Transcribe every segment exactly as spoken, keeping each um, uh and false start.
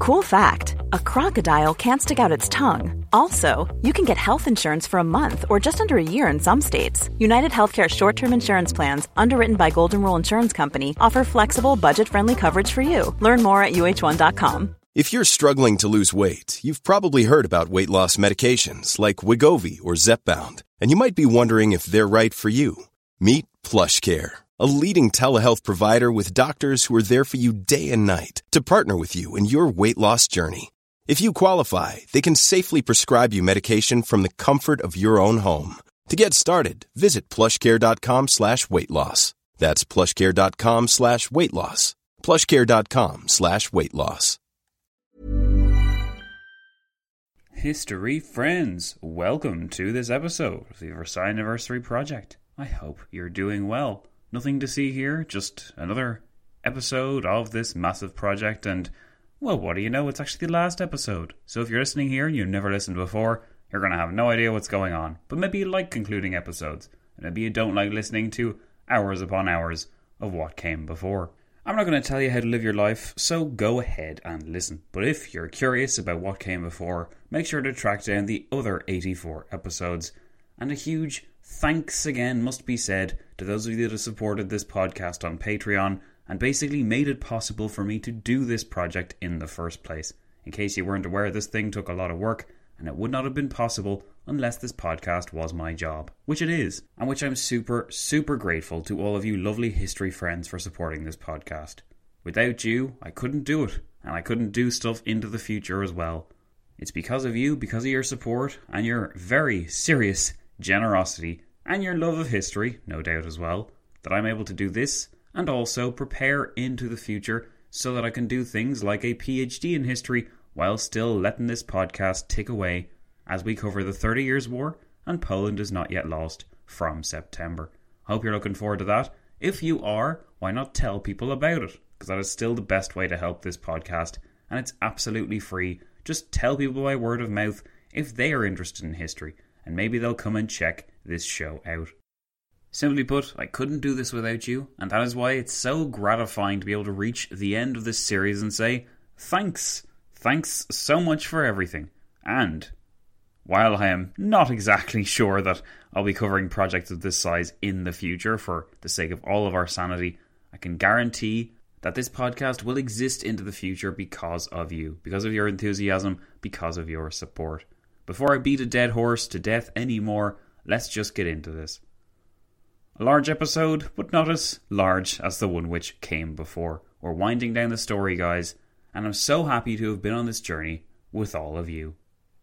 Cool fact, a crocodile can't stick out its tongue. Also, you can get health insurance for a month or just under a year in some states. United Healthcare short-term insurance plans, underwritten by Golden Rule Insurance Company, offer flexible, budget-friendly coverage for you. Learn more at U H one dot com. If you're struggling to lose weight, you've probably heard about weight loss medications like Wegovy or Zepbound, and you might be wondering if they're right for you. Meet PlushCare, a leading telehealth provider with doctors who are there for you day and night to partner with you in your weight loss journey. If you qualify, they can safely prescribe you medication from the comfort of your own home. To get started, visit plushcare.com slash weight loss. That's plushcare.com slash weight loss. plushcare.com slash weight loss. History friends, welcome to this episode of the Versailles Anniversary Project. I hope you're doing well. Nothing to see here, just another episode of this massive project, and, well, what do you know, it's actually the last episode. So if you're listening here and you've never listened before, you're going to have no idea what's going on. But maybe you like concluding episodes, and maybe you don't like listening to hours upon hours of what came before. I'm not going to tell you how to live your life, so go ahead and listen. But if you're curious about what came before, make sure to track down the other eighty-four episodes. And a huge thanks again must be said to those of you that have supported this podcast on Patreon and basically made it possible for me to do this project in the first place. In case you weren't aware, this thing took a lot of work, and it would not have been possible unless this podcast was my job, which it is, and which I'm super, super grateful to all of you lovely history friends for supporting this podcast. Without you, I couldn't do it, and I couldn't do stuff into the future as well. It's because of you, because of your support, and your very serious generosity, and your love of history, no doubt as well, that I'm able to do this, and also prepare into the future so that I can do things like a PhD in history while still letting this podcast tick away as we cover the Thirty Years' War and Poland is not yet lost from September. Hope you're looking forward to that. If you are, why not tell people about it? Because that is still the best way to help this podcast, and it's absolutely free. Just tell people by word of mouth if they are interested in history, and maybe they'll come and check this show out. Simply put, I couldn't do this without you, and that is why it's so gratifying to be able to reach the end of this series and say, thanks. Thanks so much for everything. And while I am not exactly sure that I'll be covering projects of this size in the future for the sake of all of our sanity, I can guarantee that this podcast will exist into the future because of you, because of your enthusiasm, because of your support. Before I beat a dead horse to death anymore, let's just get into this. A large episode, but not as large as the one which came before. We're winding down the story, guys, and I'm so happy to have been on this journey with all of you.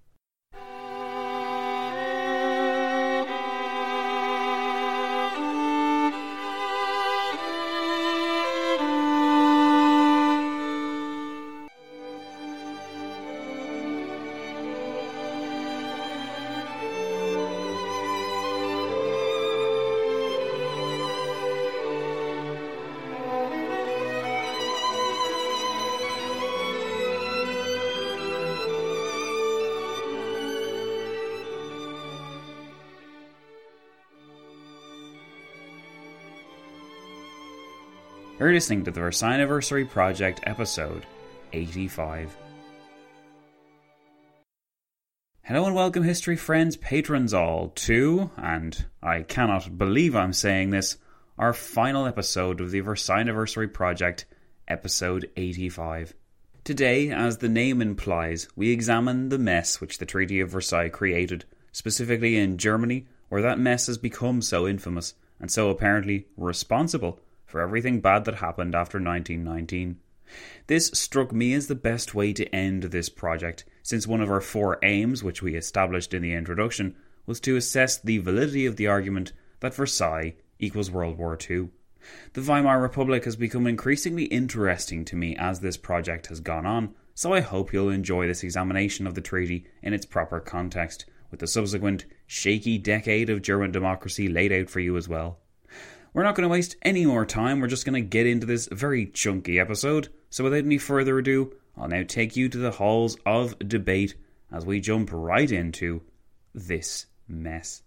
You're listening to the Versailles Anniversary Project, episode eighty-five. Hello and welcome, history friends, patrons all, to, and I cannot believe I'm saying this, our final episode of the Versailles Anniversary Project, episode eighty-five. Today, as the name implies, we examine the mess which the Treaty of Versailles created, specifically in Germany, where that mess has become so infamous, and so apparently responsible for everything bad that happened after nineteen nineteen. This struck me as the best way to end this project, since one of our four aims, which we established in the introduction, was to assess the validity of the argument that Versailles equals World War Two. The Weimar Republic has become increasingly interesting to me as this project has gone on, so I hope you'll enjoy this examination of the treaty in its proper context, with the subsequent shaky decade of German democracy laid out for you as well. We're not going to waste any more time, we're just going to get into this very chunky episode, so without any further ado, I'll now take you to the halls of debate as we jump right into this mess.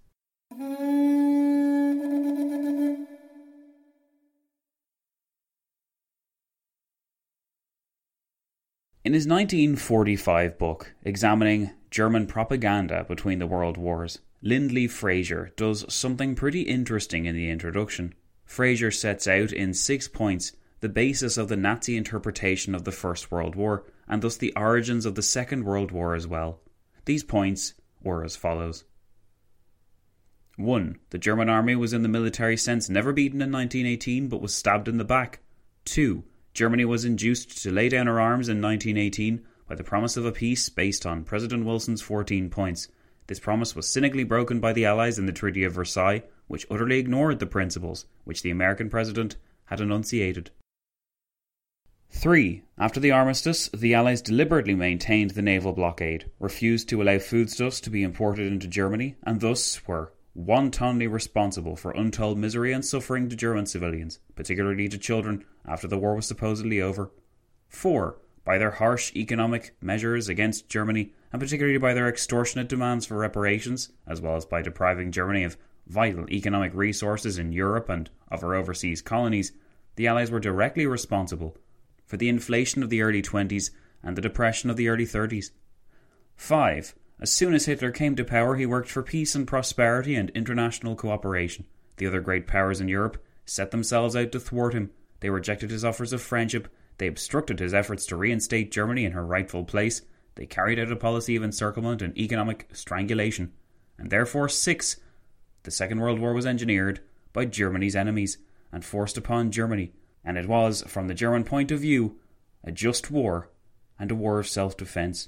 In his nineteen forty-five book, examining German propaganda between the world wars, Lindley Fraser does something pretty interesting in the introduction. Fraser sets out in six points the basis of the Nazi interpretation of the First World War, and thus the origins of the Second World War as well. These points were as follows. one. The German army was in the military sense never beaten in nineteen eighteen, but was stabbed in the back. two. Germany was induced to lay down her arms in nineteen eighteen by the promise of a peace based on President Wilson's fourteen points. This promise was cynically broken by the Allies in the Treaty of Versailles, which utterly ignored the principles which the American president had enunciated. three. After the armistice, the Allies deliberately maintained the naval blockade, refused to allow foodstuffs to be imported into Germany, and thus were wantonly responsible for untold misery and suffering to German civilians, particularly to children, after the war was supposedly over. four. By their harsh economic measures against Germany, and particularly by their extortionate demands for reparations, as well as by depriving Germany of vital economic resources in Europe and of her overseas colonies, the Allies were directly responsible for the inflation of the early twenties and the depression of the early thirties. five. As soon as Hitler came to power, he worked for peace and prosperity and international cooperation. The other great powers in Europe set themselves out to thwart him. They rejected his offers of friendship. They obstructed his efforts to reinstate Germany in her rightful place. They carried out a policy of encirclement and economic strangulation. And therefore, six. The Second World War was engineered by Germany's enemies and forced upon Germany, and it was, from the German point of view, a just war and a war of self-defence.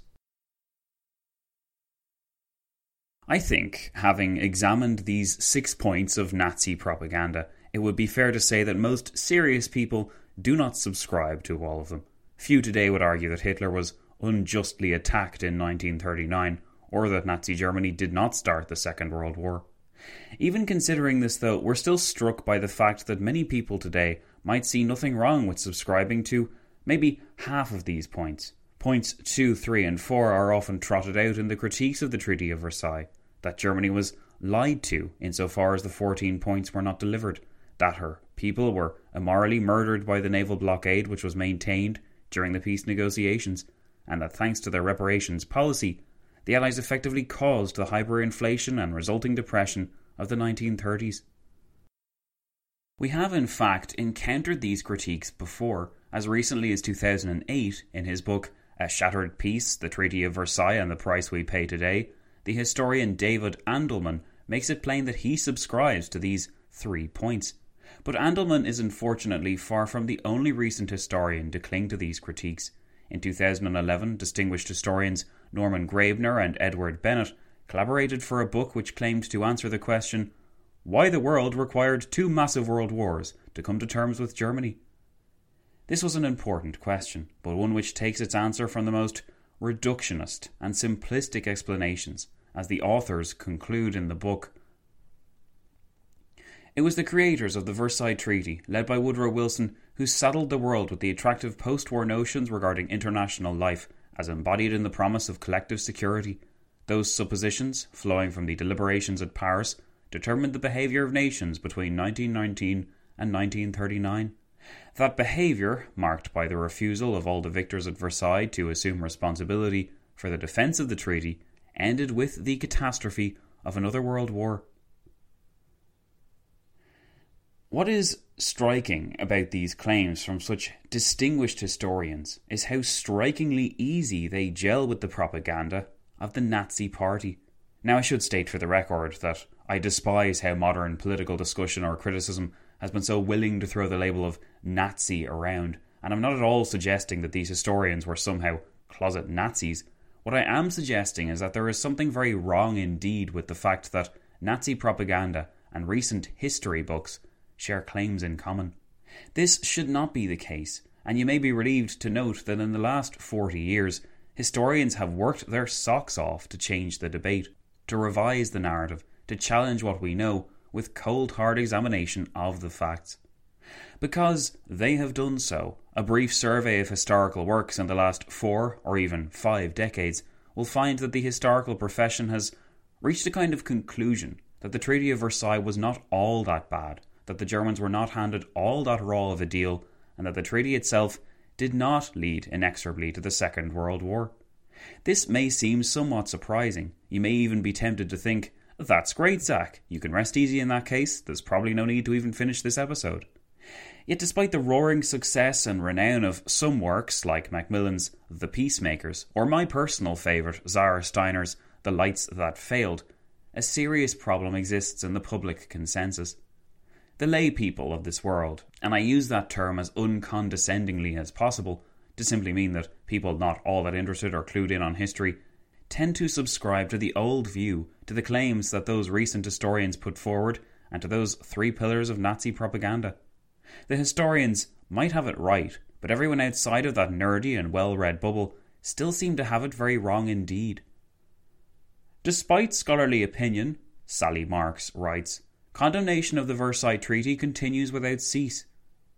I think, having examined these six points of Nazi propaganda, it would be fair to say that most serious people do not subscribe to all of them. Few today would argue that Hitler was unjustly attacked in nineteen thirty-nine, or that Nazi Germany did not start the Second World War. Even considering this, though, we're still struck by the fact that many people today might see nothing wrong with subscribing to maybe half of these points. Points two, three and four are often trotted out in the critiques of the Treaty of Versailles, that Germany was lied to insofar as the fourteen points were not delivered, that her people were immorally murdered by the naval blockade which was maintained during the peace negotiations, and that thanks to their reparations policy, the Allies effectively caused the hyperinflation and resulting depression of the nineteen thirties. We have in fact encountered these critiques before, as recently as two thousand eight in his book A Shattered Peace, The Treaty of Versailles and the Price We Pay Today. The historian David Andelman makes it plain that he subscribes to these three points. But Andelman is unfortunately far from the only recent historian to cling to these critiques. In two thousand eleven, distinguished historians Norman Graebner and Edward Bennett collaborated for a book which claimed to answer the question, why the world required two massive world wars to come to terms with Germany. This was an important question, but one which takes its answer from the most reductionist and simplistic explanations, as the authors conclude in the book. It was the creators of the Versailles Treaty, led by Woodrow Wilson, who saddled the world with the attractive post-war notions regarding international life, as embodied in the promise of collective security. Those suppositions, flowing from the deliberations at Paris, determined the behaviour of nations between nineteen nineteen and nineteen thirty-nine. That behaviour, marked by the refusal of all the victors at Versailles to assume responsibility for the defence of the treaty, ended with the catastrophe of another world war. What is striking about these claims from such distinguished historians is how strikingly easy they gel with the propaganda of the Nazi Party. Now, I should state for the record that I despise how modern political discussion or criticism has been so willing to throw the label of Nazi around, and I'm not at all suggesting that these historians were somehow closet Nazis. What I am suggesting is that there is something very wrong indeed with the fact that Nazi propaganda and recent history books share claims in common. This should not be the case, and you may be relieved to note that in the last forty years, historians have worked their socks off to change the debate, to revise the narrative, to challenge what we know with cold hard examination of the facts. Because they have done so, a brief survey of historical works in the last four or even five decades will find that the historical profession has reached a kind of conclusion that the Treaty of Versailles was not all that bad, that the Germans were not handed all that raw of a deal, and that the treaty itself did not lead inexorably to the Second World War. This may seem somewhat surprising. You may even be tempted to think, that's great, Zach. You can rest easy in that case. There's probably no need to even finish this episode. Yet despite the roaring success and renown of some works like Macmillan's The Peacemakers, or my personal favourite, Zara Steiner's The Lights That Failed, a serious problem exists in the public consensus. The lay people of this world, and I use that term as uncondescendingly as possible to simply mean that people not all that interested or clued in on history, tend to subscribe to the old view, to the claims that those recent historians put forward, and to those three pillars of Nazi propaganda. The historians might have it right, but everyone outside of that nerdy and well-read bubble still seem to have it very wrong indeed. Despite scholarly opinion, Sally Marks writes, condemnation of the Versailles Treaty continues without cease.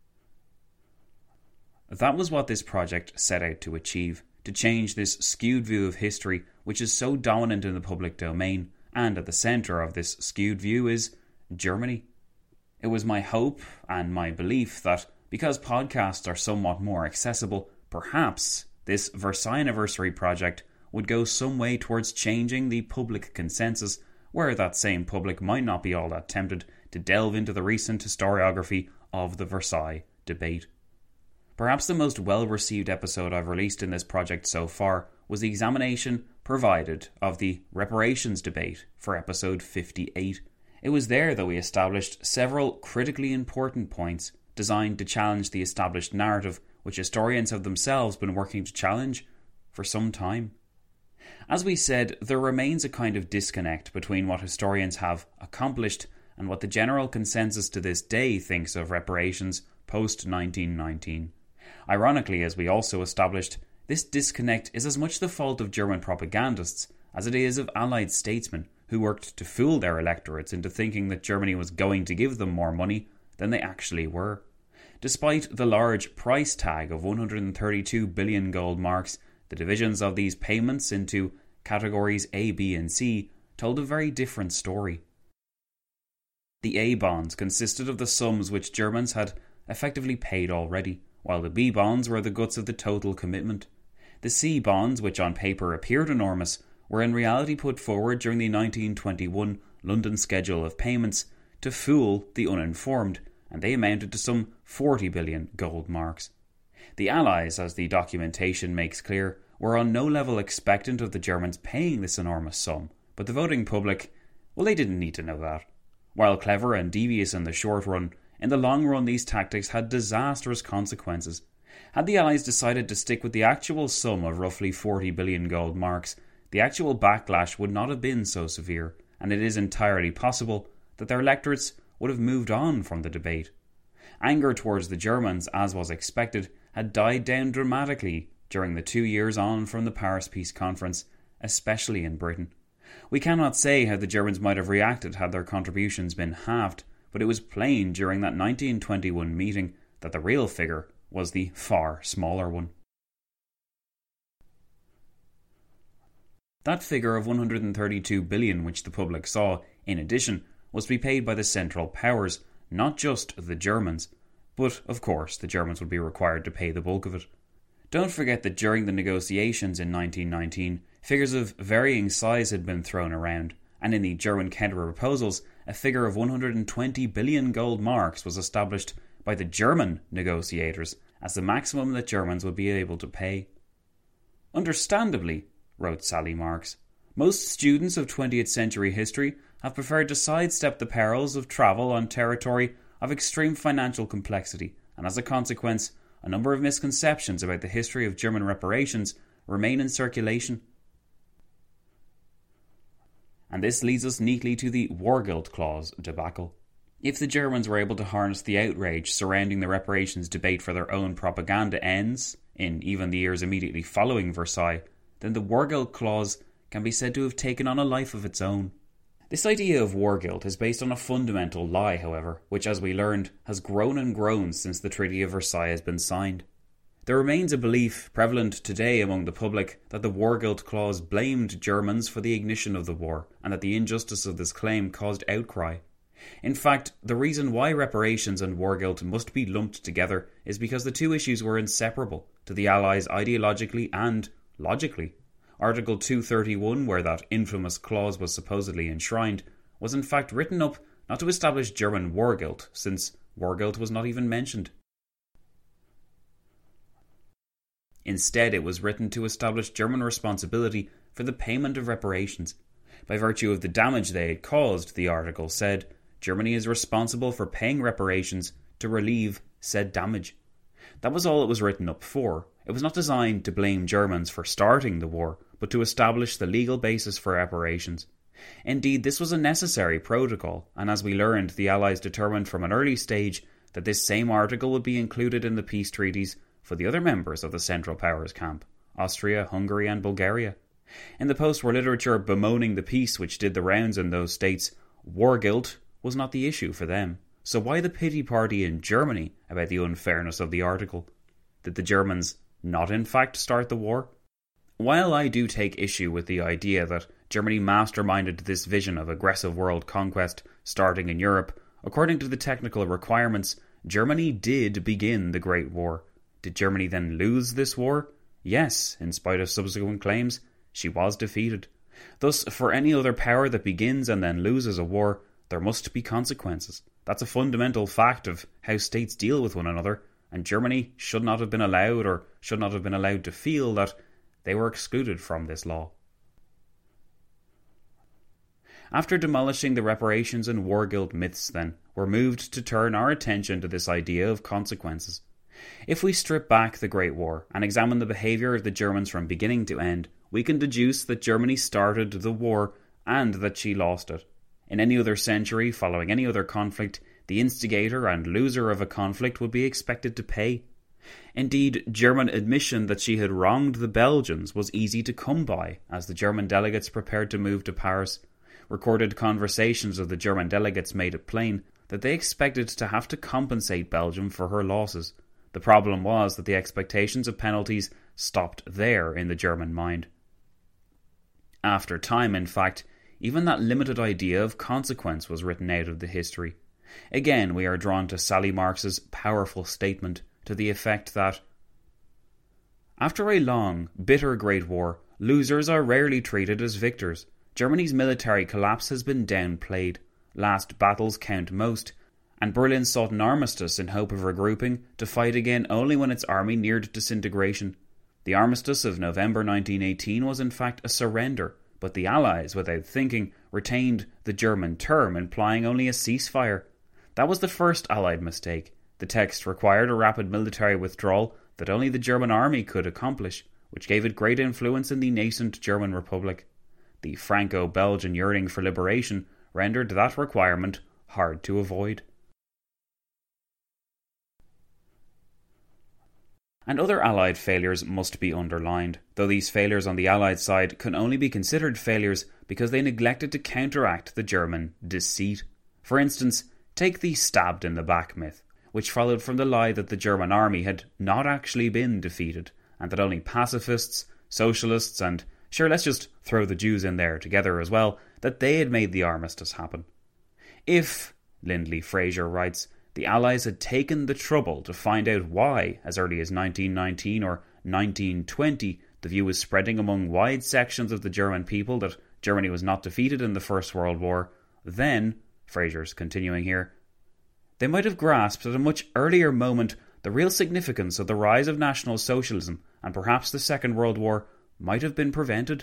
That was what this project set out to achieve, to change this skewed view of history which is so dominant in the public domain, and at the centre of this skewed view is Germany. It was my hope and my belief that because podcasts are somewhat more accessible, perhaps this Versailles Anniversary project would go some way towards changing the public consensus, where that same public might not be all that tempted to delve into the recent historiography of the Versailles debate. Perhaps the most well-received episode I've released in this project so far was the examination provided of the reparations debate for episode fifty-eight. It was there that we established several critically important points designed to challenge the established narrative which historians have themselves been working to challenge for some time. As we said, there remains a kind of disconnect between what historians have accomplished and what the general consensus to this day thinks of reparations post nineteen nineteen. Ironically, as we also established, this disconnect is as much the fault of German propagandists as it is of Allied statesmen who worked to fool their electorates into thinking that Germany was going to give them more money than they actually were. Despite the large price tag of one hundred thirty-two billion gold marks, the divisions of these payments into categories A, B and C told a very different story. The A bonds consisted of the sums which Germans had effectively paid already, while the B bonds were the guts of the total commitment. The C bonds, which on paper appeared enormous, were in reality put forward during the nineteen twenty-one London schedule of payments to fool the uninformed, and they amounted to some forty billion gold marks. The Allies, as the documentation makes clear, were on no level expectant of the Germans paying this enormous sum, but the voting public, well, they didn't need to know that. While clever and devious in the short run, in the long run these tactics had disastrous consequences. Had the Allies decided to stick with the actual sum of roughly forty billion gold marks, the actual backlash would not have been so severe, and it is entirely possible that their electorates would have moved on from the debate. Anger towards the Germans, as was expected, had died down dramatically during the two years on from the Paris Peace Conference, especially in Britain. We cannot say how the Germans might have reacted had their contributions been halved, but it was plain during that nineteen twenty-one meeting that the real figure was the far smaller one. That figure of one hundred thirty-two billion which the public saw, in addition, was to be paid by the Central Powers, not just the Germans, but of course the Germans would be required to pay the bulk of it. Don't forget that during the negotiations in nineteen nineteen, figures of varying size had been thrown around, and in the German counter-proposals, a figure of one hundred twenty billion gold marks was established by the German negotiators as the maximum that Germans would be able to pay. Understandably, wrote Sally Marks, most students of twentieth century history have preferred to sidestep the perils of travel on territory of extreme financial complexity, and as a consequence, a number of misconceptions about the history of German reparations remain in circulation. And this leads us neatly to the War Guilt Clause debacle. If the Germans were able to harness the outrage surrounding the reparations debate for their own propaganda ends, in even the years immediately following Versailles, then the War Guilt Clause can be said to have taken on a life of its own. This idea of war guilt is based on a fundamental lie, however, which, as we learned, has grown and grown since the Treaty of Versailles has been signed. There remains a belief prevalent today among the public that the War Guilt Clause blamed Germans for the ignition of the war, and that the injustice of this claim caused outcry. In fact, the reason why reparations and war guilt must be lumped together is because the two issues were inseparable to the Allies ideologically and logically. Article two thirty-one, where that infamous clause was supposedly enshrined, was in fact written up not to establish German war guilt, since war guilt was not even mentioned. Instead, it was written to establish German responsibility for the payment of reparations. By virtue of the damage they had caused, the article said, Germany is responsible for paying reparations to relieve said damage. That was all it was written up for. It was not designed to blame Germans for starting the war, but to establish the legal basis for reparations. Indeed, this was a necessary protocol, and as we learned, the Allies determined from an early stage that this same article would be included in the peace treaties for the other members of the Central Powers camp, Austria, Hungary and Bulgaria. In the post-war literature bemoaning the peace which did the rounds in those states, war guilt was not the issue for them. So why the pity party in Germany about the unfairness of the article? Did the Germans not in fact start the war? While I do take issue with the idea that Germany masterminded this vision of aggressive world conquest starting in Europe, according to the technical requirements, Germany did begin the Great War. Did Germany then lose this war? Yes, in spite of subsequent claims, she was defeated. Thus, for any other power that begins and then loses a war, there must be consequences. That's a fundamental fact of how states deal with one another, and Germany should not have been allowed or should not have been allowed to feel that they were excluded from this law. After demolishing the reparations and war guilt myths, then, we're moved to turn our attention to this idea of consequences. If we strip back the Great War and examine the behaviour of the Germans from beginning to end, we can deduce that Germany started the war and that she lost it. In any other century, following any other conflict, the instigator and loser of a conflict would be expected to pay. Indeed, German admission that she had wronged the Belgians was easy to come by as the German delegates prepared to move to Paris. Recorded conversations of the German delegates made it plain that they expected to have to compensate Belgium for her losses. The problem was that the expectations of penalties stopped there in the German mind. After time, in fact, even that limited idea of consequence was written out of the history. Again, we are drawn to Sally Marx's powerful statement to the effect that after a long, bitter Great War, losers are rarely treated as victors. Germany's military collapse has been downplayed. Last battles count most, and Berlin sought an armistice in hope of regrouping to fight again only when its army neared disintegration. The armistice of November nineteen eighteen was in fact a surrender, but the Allies, without thinking, retained the German term, implying only a ceasefire. That was the first Allied mistake. The text required a rapid military withdrawal that only the German army could accomplish, which gave it great influence in the nascent German Republic. The Franco-Belgian yearning for liberation rendered that requirement hard to avoid. And other Allied failures must be underlined, though these failures on the Allied side can only be considered failures because they neglected to counteract the German deceit. For instance, take the stabbed in the back myth, which followed from the lie that the German army had not actually been defeated, and that only pacifists, socialists, and sure, let's just throw the Jews in there together as well, that they had made the armistice happen. If, Lindley Fraser writes, the Allies had taken the trouble to find out why, as early as nineteen nineteen or nineteen twenty, the view was spreading among wide sections of the German people that Germany was not defeated in the First World War, then, Fraser's continuing here, they might have grasped at a much earlier moment the real significance of the rise of National Socialism, and perhaps the Second World War might have been prevented.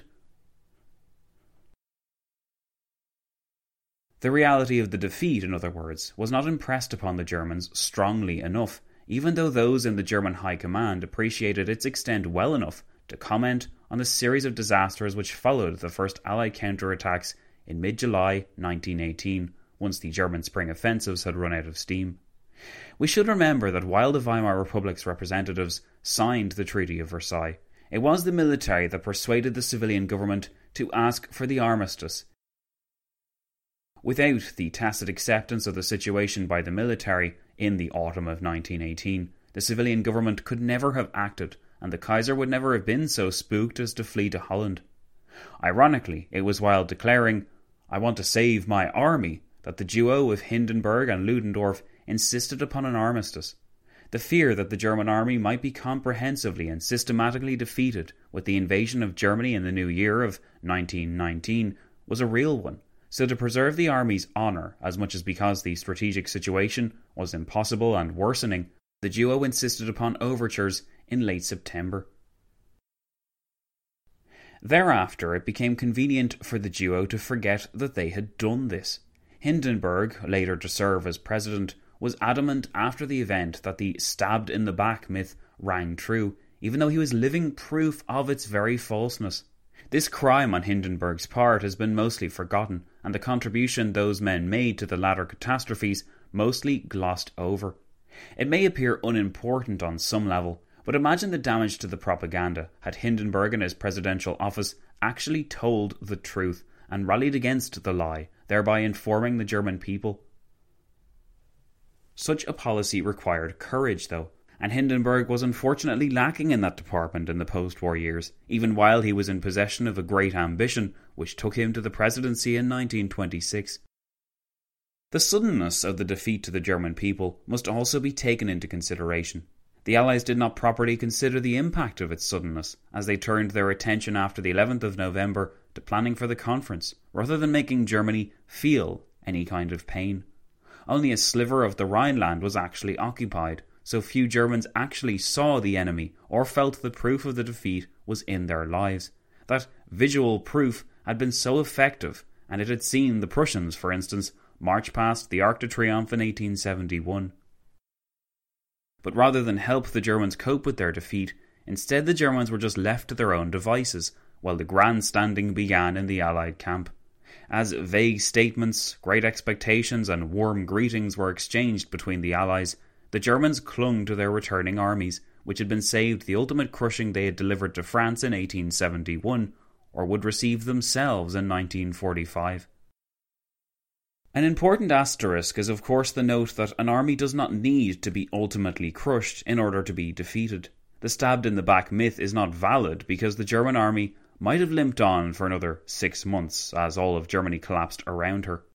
The reality of the defeat, in other words, was not impressed upon the Germans strongly enough, even though those in the German High Command appreciated its extent well enough to comment on the series of disasters which followed the first Allied counterattacks in mid-July nineteen eighteen, once the German spring offensives had run out of steam. We should remember that while the Weimar Republic's representatives signed the Treaty of Versailles, it was the military that persuaded the civilian government to ask for the armistice. Without the tacit acceptance of the situation by the military in the autumn of nineteen eighteen, the civilian government could never have acted, and the Kaiser would never have been so spooked as to flee to Holland. Ironically, it was while declaring, "I want to save my army," that the duo of Hindenburg and Ludendorff insisted upon an armistice. The fear that the German army might be comprehensively and systematically defeated with the invasion of Germany in the new year of nineteen nineteen was a real one, so to preserve the army's honour, as much as because the strategic situation was impossible and worsening, the duo insisted upon overtures in late September. Thereafter, it became convenient for the duo to forget that they had done this. Hindenburg, later to serve as president, was adamant after the event that the stabbed in the back myth rang true, even though he was living proof of its very falseness. This crime on Hindenburg's part has been mostly forgotten, and the contribution those men made to the latter catastrophes mostly glossed over. It may appear unimportant on some level, but imagine the damage to the propaganda had Hindenburg in his presidential office actually told the truth and rallied against the lie, thereby informing the German people. Such a policy required courage, though, and Hindenburg was unfortunately lacking in that department in the post-war years, even while he was in possession of a great ambition which took him to the presidency in nineteen twenty-six. The suddenness of the defeat to the German people must also be taken into consideration. The Allies did not properly consider the impact of its suddenness, as they turned their attention after the eleventh of November to planning for the conference, rather than making Germany feel any kind of pain. Only a sliver of the Rhineland was actually occupied, so few Germans actually saw the enemy or felt the proof of the defeat was in their lives. That visual proof had been so effective, and it had seen the Prussians, for instance, march past the Arc de Triomphe in eighteen seventy-one. But rather than help the Germans cope with their defeat, instead the Germans were just left to their own devices, while the grandstanding began in the Allied camp. As vague statements, great expectations and warm greetings were exchanged between the Allies, the Germans clung to their returning armies, which had been saved the ultimate crushing they had delivered to France in eighteen seventy-one, or would receive themselves in nineteen forty-five. An important asterisk is of course the note that an army does not need to be ultimately crushed in order to be defeated. The stabbed in the back myth is not valid because the German army might have limped on for another six months as all of Germany collapsed around her.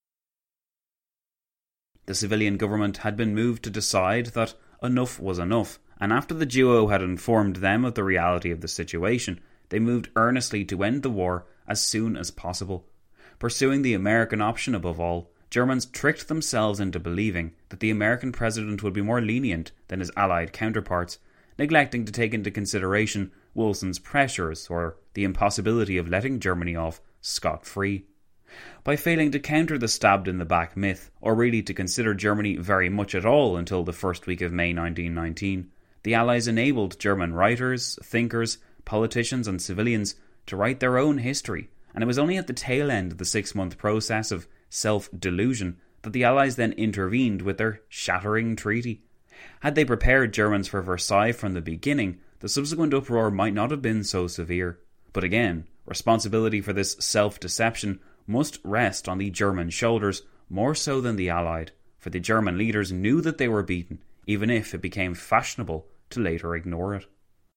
The civilian government had been moved to decide that enough was enough, and after the duo had informed them of the reality of the situation, they moved earnestly to end the war as soon as possible. Pursuing the American option above all, Germans tricked themselves into believing that the American president would be more lenient than his Allied counterparts, neglecting to take into consideration Wilson's pressures or the impossibility of letting Germany off scot-free. By failing to counter the stabbed-in-the-back myth, or really to consider Germany very much at all until the first week of May nineteen nineteen, the Allies enabled German writers, thinkers, politicians and civilians to write their own history, and it was only at the tail end of the six-month process of self-delusion that the Allies then intervened with their shattering treaty. Had they prepared Germans for Versailles from the beginning, the subsequent uproar might not have been so severe. But again, responsibility for this self-deception must rest on the German shoulders more so than the Allied, for the German leaders knew that they were beaten, even if it became fashionable to later ignore it.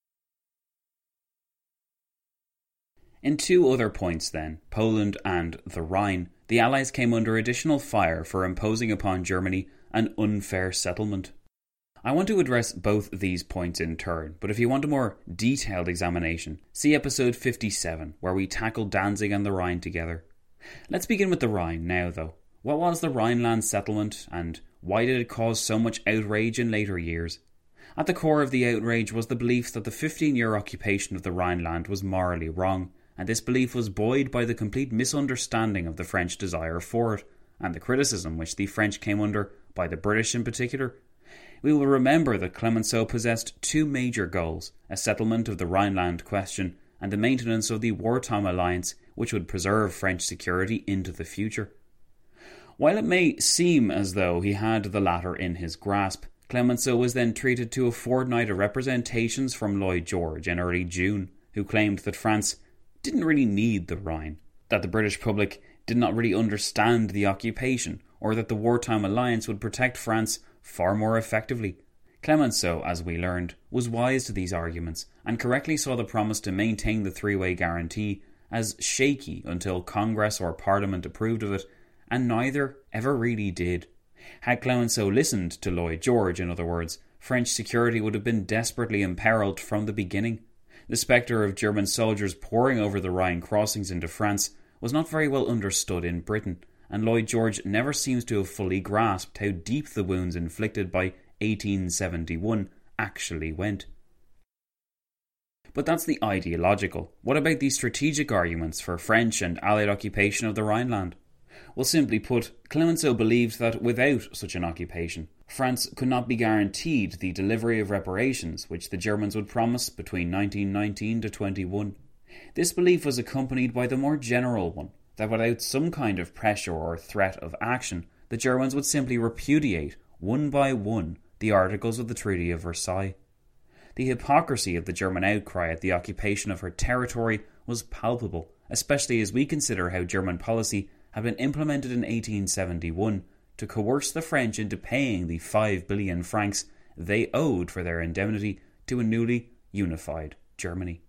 In two other points then, Poland and the Rhine, the Allies came under additional fire for imposing upon Germany an unfair settlement. I want to address both these points in turn, but if you want a more detailed examination, see episode fifty-seven, where we tackle Danzig and the Rhine together. Let's begin with the Rhine now, though. What was the Rhineland settlement, and why did it cause so much outrage in later years? At the core of the outrage was the belief that the fifteen-year occupation of the Rhineland was morally wrong, and this belief was buoyed by the complete misunderstanding of the French desire for it, and the criticism which the French came under, by the British in particular. We will remember that Clemenceau possessed two major goals, a settlement of the Rhineland question and the maintenance of the wartime alliance which would preserve French security into the future. While it may seem as though he had the latter in his grasp, Clemenceau was then treated to a fortnight of representations from Lloyd George in early June, who claimed that France didn't really need the Rhine, that the British public did not really understand the occupation, or that the wartime alliance would protect France far more effectively. Clemenceau, as we learned, was wise to these arguments, and correctly saw the promise to maintain the three-way guarantee as shaky until Congress or Parliament approved of it, and neither ever really did. Had Clemenceau listened to Lloyd George, in other words, French security would have been desperately imperilled from the beginning. The spectre of German soldiers pouring over the Rhine crossings into France was not very well understood in Britain, and Lloyd George never seems to have fully grasped how deep the wounds inflicted by eighteen seventy-one actually went. But that's the ideological. What about the strategic arguments for French and Allied occupation of the Rhineland? Well, simply put, Clemenceau believed that without such an occupation, France could not be guaranteed the delivery of reparations which the Germans would promise between nineteen nineteen to twenty-one. This belief was accompanied by the more general one, that without some kind of pressure or threat of action, the Germans would simply repudiate, one by one, the articles of the Treaty of Versailles. The hypocrisy of the German outcry at the occupation of her territory was palpable, especially as we consider how German policy had been implemented in eighteen seventy-one to coerce the French into paying the five billion francs they owed for their indemnity to a newly unified Germany.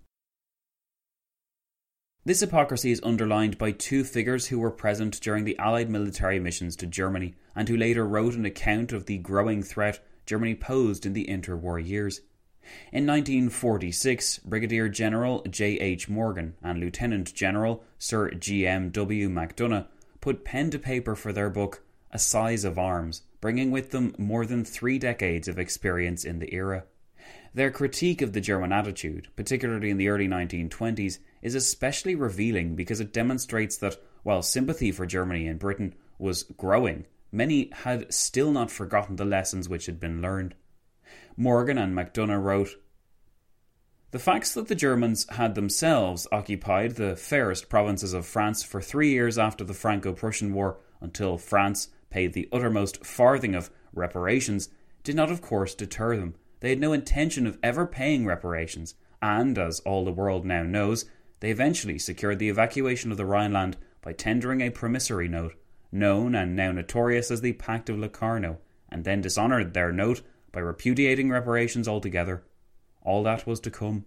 This hypocrisy is underlined by two figures who were present during the Allied military missions to Germany and who later wrote an account of the growing threat Germany posed in the interwar years. In nineteen forty-six, Brigadier General J H Morgan and Lieutenant General Sir G M W MacDonough put pen to paper for their book A Size of Arms, bringing with them more than three decades of experience in the era. Their critique of the German attitude, particularly in the early nineteen twenties, is especially revealing because it demonstrates that, while sympathy for Germany in Britain was growing, many had still not forgotten the lessons which had been learned. Morgan and MacDonough wrote, "The facts that the Germans had themselves occupied the fairest provinces of France for three years after the Franco-Prussian War, until France paid the uttermost farthing of reparations, did not of course deter them. They had no intention of ever paying reparations, and, as all the world now knows, they eventually secured the evacuation of the Rhineland by tendering a promissory note, known and now notorious as the Pact of Locarno, and then dishonoured their note by repudiating reparations altogether. All that was to come."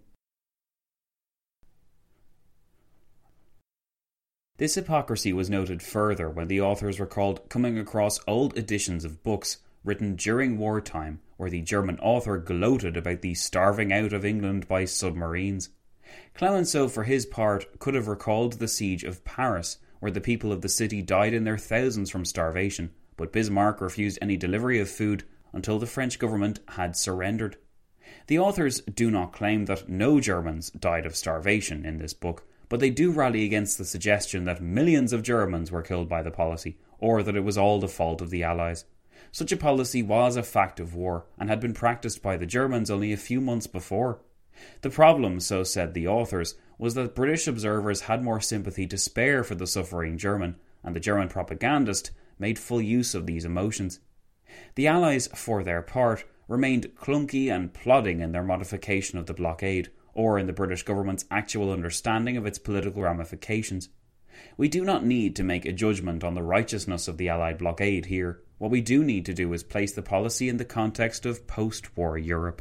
This hypocrisy was noted further when the authors recalled coming across old editions of books written during wartime where the German author gloated about the starving out of England by submarines. Clemenceau, for his part, could have recalled the siege of Paris, where the people of the city died in their thousands from starvation, but Bismarck refused any delivery of food until the French government had surrendered. The authors do not claim that no Germans died of starvation in this book, but they do rally against the suggestion that millions of Germans were killed by the policy, or that it was all the fault of the Allies. Such a policy was a fact of war, and had been practiced by the Germans only a few months before. The problem, so said the authors, was that British observers had more sympathy to spare for the suffering German, and the German propagandist made full use of these emotions. The Allies, for their part, remained clunky and plodding in their modification of the blockade, or in the British government's actual understanding of its political ramifications. We do not need to make a judgment on the righteousness of the Allied blockade here. What we do need to do is place the policy in the context of post-war Europe.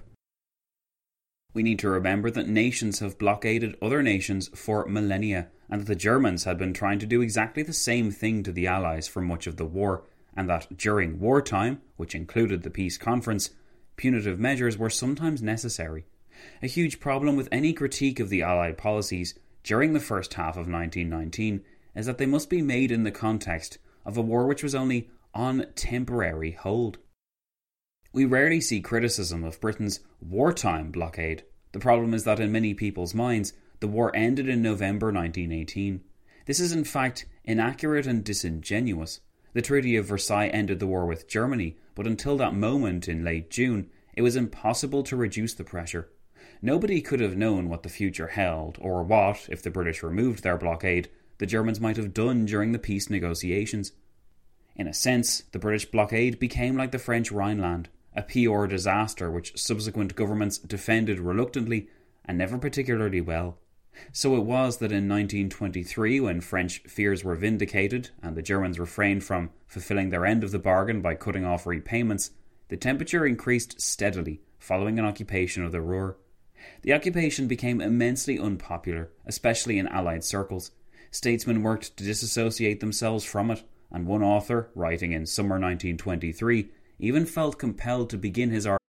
We need to remember that nations have blockaded other nations for millennia, and that the Germans had been trying to do exactly the same thing to the Allies for much of the war, and that during wartime, which included the peace conference, punitive measures were sometimes necessary. A huge problem with any critique of the Allied policies during the first half of nineteen nineteen is that they must be made in the context of a war which was only on temporary hold. We rarely see criticism of Britain's wartime blockade. The problem is that in many people's minds, the war ended in November nineteen eighteen. This is in fact inaccurate and disingenuous. The Treaty of Versailles ended the war with Germany, but until that moment in late June, it was impossible to reduce the pressure. Nobody could have known what the future held, or what, if the British removed their blockade, the Germans might have done during the peace negotiations. In a sense, the British blockade became like the French Rhineland, a P R disaster which subsequent governments defended reluctantly and never particularly well. So it was that in nineteen twenty-three, when French fears were vindicated and the Germans refrained from fulfilling their end of the bargain by cutting off repayments, the temperature increased steadily following an occupation of the Ruhr. The occupation became immensely unpopular, especially in Allied circles. Statesmen worked to disassociate themselves from it, and one author, writing in summer nineteen twenty-three, even felt compelled to begin his article.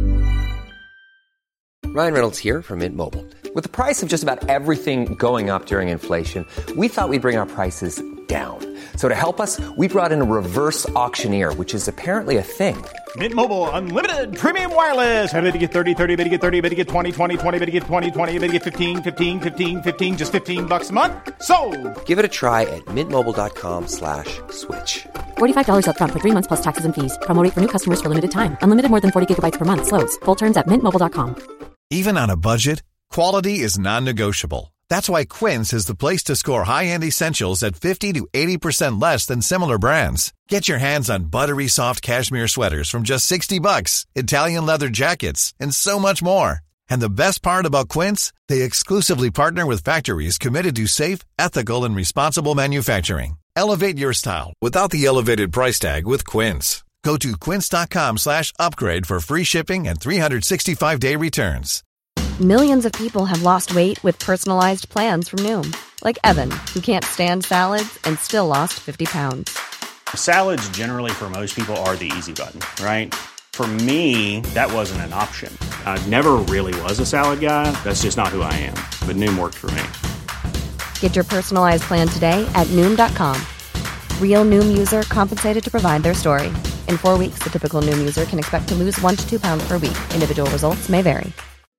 Ryan Reynolds here from Mint Mobile. With the price of just about everything going up during inflation, we thought we'd bring our prices down. So to help us, we brought in a reverse auctioneer, which is apparently a thing. Mint Mobile Unlimited Premium Wireless. How to get thirty, thirty, how to get thirty, how to get twenty, twenty, twenty, how to get twenty, twenty, how to get fifteen, fifteen, fifteen, fifteen, just fifteen bucks a month? Sold! Give it a try at mintmobile.com slash switch. forty-five dollars up front for three months plus taxes and fees. Promo rate for new customers for limited time. Unlimited more than forty gigabytes per month. Slows full terms at mint mobile dot com. Even on a budget, quality is non-negotiable. That's why Quince is the place to score high-end essentials at fifty to eighty percent less than similar brands. Get your hands on buttery soft cashmere sweaters from just sixty bucks, Italian leather jackets, and so much more. And the best part about Quince, they exclusively partner with factories committed to safe, ethical, and responsible manufacturing. Elevate your style without the elevated price tag with Quince. Go to quince.com slash upgrade for free shipping and three sixty-five day returns. Millions of people have lost weight with personalized plans from Noom. Like Evan, who can't stand salads and still lost fifty pounds. Salads generally for most people are the easy button, right? For me, that wasn't an option. I never really was a salad guy. That's just not who I am. But Noom worked for me. Get your personalized plan today at Noom dot com. Real Noom user compensated to provide their story. In four weeks, the typical Noom user can expect to lose one to two pounds per week. Individual results may vary.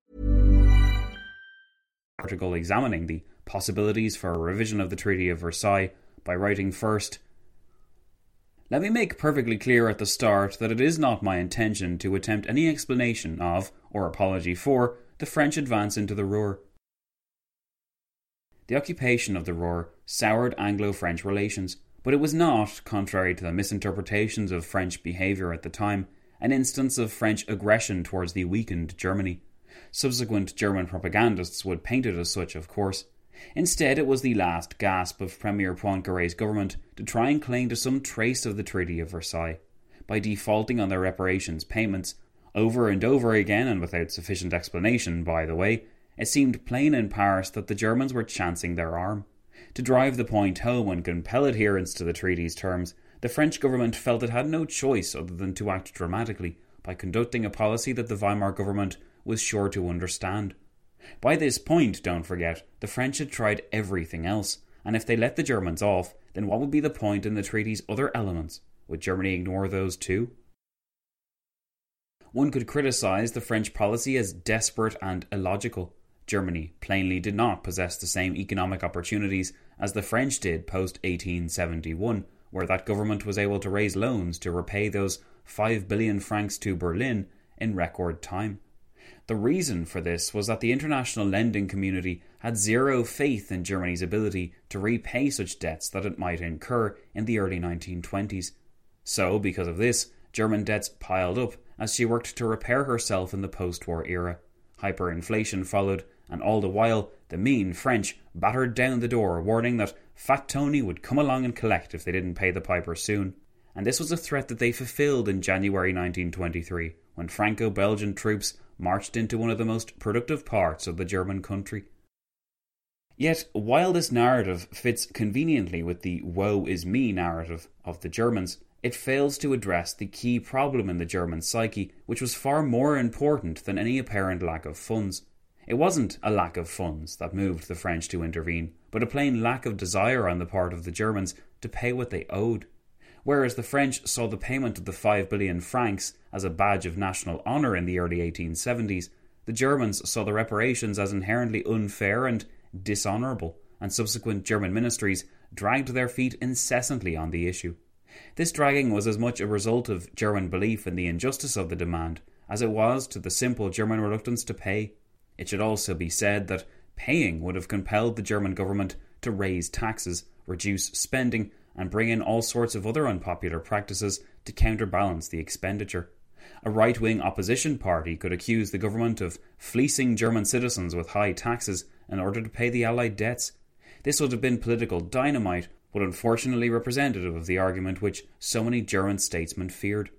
Article examining the possibilities for a revision of the Treaty of Versailles by writing first, "Let me make perfectly clear at the start that it is not my intention to attempt any explanation of, or apology for, the French advance into the Ruhr. The occupation of the Ruhr soured Anglo-French relations, but it was not, contrary to the misinterpretations of French behaviour at the time, an instance of French aggression towards the weakened Germany. Subsequent German propagandists would paint it as such, of course. Instead, it was the last gasp of Premier Poincaré's government to try and cling to some trace of the Treaty of Versailles. By defaulting on their reparations payments, over and over again and without sufficient explanation, by the way, it seemed plain in Paris that the Germans were chancing their arm. To drive the point home and compel adherence to the treaty's terms, the French government felt it had no choice other than to act dramatically by conducting a policy that the Weimar government was sure to understand. By this point, don't forget, the French had tried everything else, and if they let the Germans off, then what would be the point in the treaty's other elements? Would Germany ignore those too? One could criticise the French policy as desperate and illogical. Germany plainly did not possess the same economic opportunities as the French did post eighteen seventy-one, where that government was able to raise loans to repay those five billion francs to Berlin in record time. The reason for this was that the international lending community had zero faith in Germany's ability to repay such debts that it might incur in the early nineteen twenties. So, because of this, German debts piled up as she worked to repair herself in the post-war era. Hyperinflation followed, and all the while, the mean French battered down the door, warning that Fat Tony would come along and collect if they didn't pay the piper soon. And this was a threat that they fulfilled in January nineteen twenty-three, when Franco-Belgian troops marched into one of the most productive parts of the German country. Yet, while this narrative fits conveniently with the woe is me narrative of the Germans, it fails to address the key problem in the German psyche, which was far more important than any apparent lack of funds. It wasn't a lack of funds that moved the French to intervene, but a plain lack of desire on the part of the Germans to pay what they owed. Whereas the French saw the payment of the five billion francs as a badge of national honour in the early eighteen seventies, the Germans saw the reparations as inherently unfair and dishonourable, and subsequent German ministries dragged their feet incessantly on the issue. This dragging was as much a result of German belief in the injustice of the demand as it was to the simple German reluctance to pay. It should also be said that paying would have compelled the German government to raise taxes, reduce spending, and bring in all sorts of other unpopular practices to counterbalance the expenditure. A right-wing opposition party could accuse the government of fleecing German citizens with high taxes in order to pay the Allied debts. This would have been political dynamite, but unfortunately representative of the argument which so many German statesmen feared.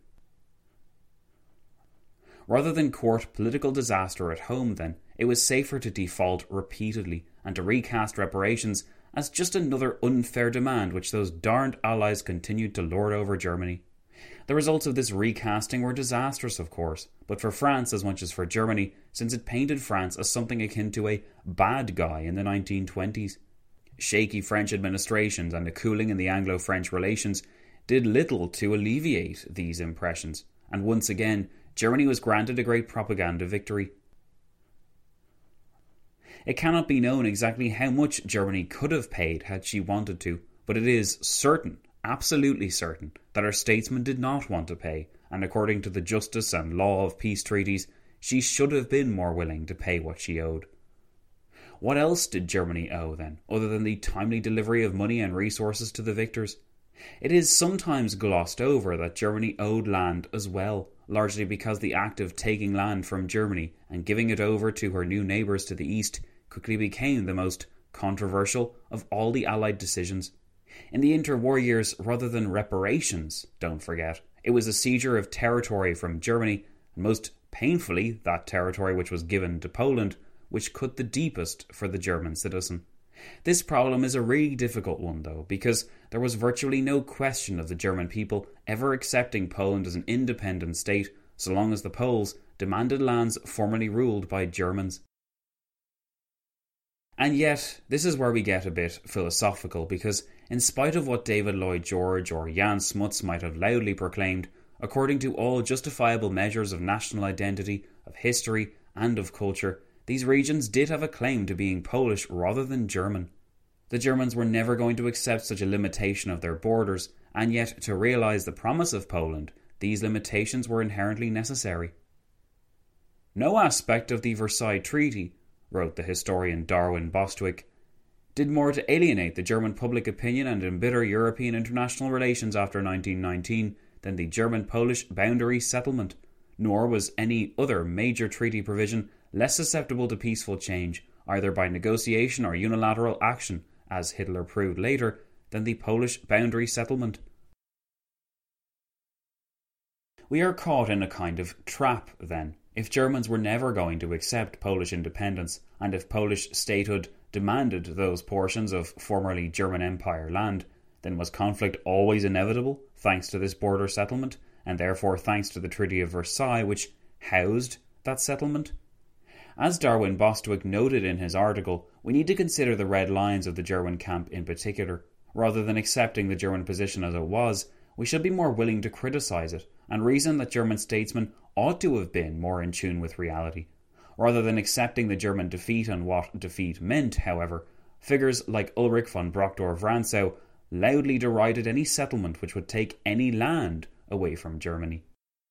Rather than court political disaster at home, then, it was safer to default repeatedly and to recast reparations as just another unfair demand which those darned allies continued to lord over Germany. The results of this recasting were disastrous, of course, but for France as much as for Germany, since it painted France as something akin to a bad guy in the nineteen twenties. Shaky French administrations and a cooling in the Anglo-French relations did little to alleviate these impressions, and once again, Germany was granted a great propaganda victory. It cannot be known exactly how much Germany could have paid had she wanted to, but it is certain, absolutely certain, that her statesmen did not want to pay, and according to the justice and law of peace treaties, she should have been more willing to pay what she owed. What else did Germany owe, then, other than the timely delivery of money and resources to the victors? It is sometimes glossed over that Germany owed land as well, largely because the act of taking land from Germany and giving it over to her new neighbours to the east quickly became the most controversial of all the Allied decisions. In the interwar years, rather than reparations, don't forget, it was a seizure of territory from Germany, and most painfully that territory which was given to Poland, which cut the deepest for the German citizen. This problem is a really difficult one, though, because there was virtually no question of the German people ever accepting Poland as an independent state so long as the Poles demanded lands formerly ruled by Germans. And yet, this is where we get a bit philosophical, because in spite of what David Lloyd George or Jan Smuts might have loudly proclaimed, according to all justifiable measures of national identity, of history, and of culture, these regions did have a claim to being Polish rather than German. The Germans were never going to accept such a limitation of their borders, and yet to realise the promise of Poland, these limitations were inherently necessary. No aspect of the Versailles Treaty, wrote the historian Darwin Bostwick, did more to alienate the German public opinion and embitter European international relations after nineteen nineteen than the German-Polish boundary settlement, nor was any other major treaty provision less susceptible to peaceful change, either by negotiation or unilateral action, as Hitler proved later, than the Polish boundary settlement. We are caught in a kind of trap, then. If Germans were never going to accept Polish independence, and if Polish statehood demanded those portions of formerly German Empire land, then was conflict always inevitable, thanks to this border settlement, and therefore thanks to the Treaty of Versailles, which housed that settlement? As Darwin Bostwick noted in his article, we need to consider the red lines of the German camp in particular. Rather than accepting the German position as it was, we should be more willing to criticise it, and reason that German statesmen ought to have been more in tune with reality. Rather than accepting the German defeat and what defeat meant, however, figures like Ulrich von Brockdorff-Rantzau loudly derided any settlement which would take any land away from Germany.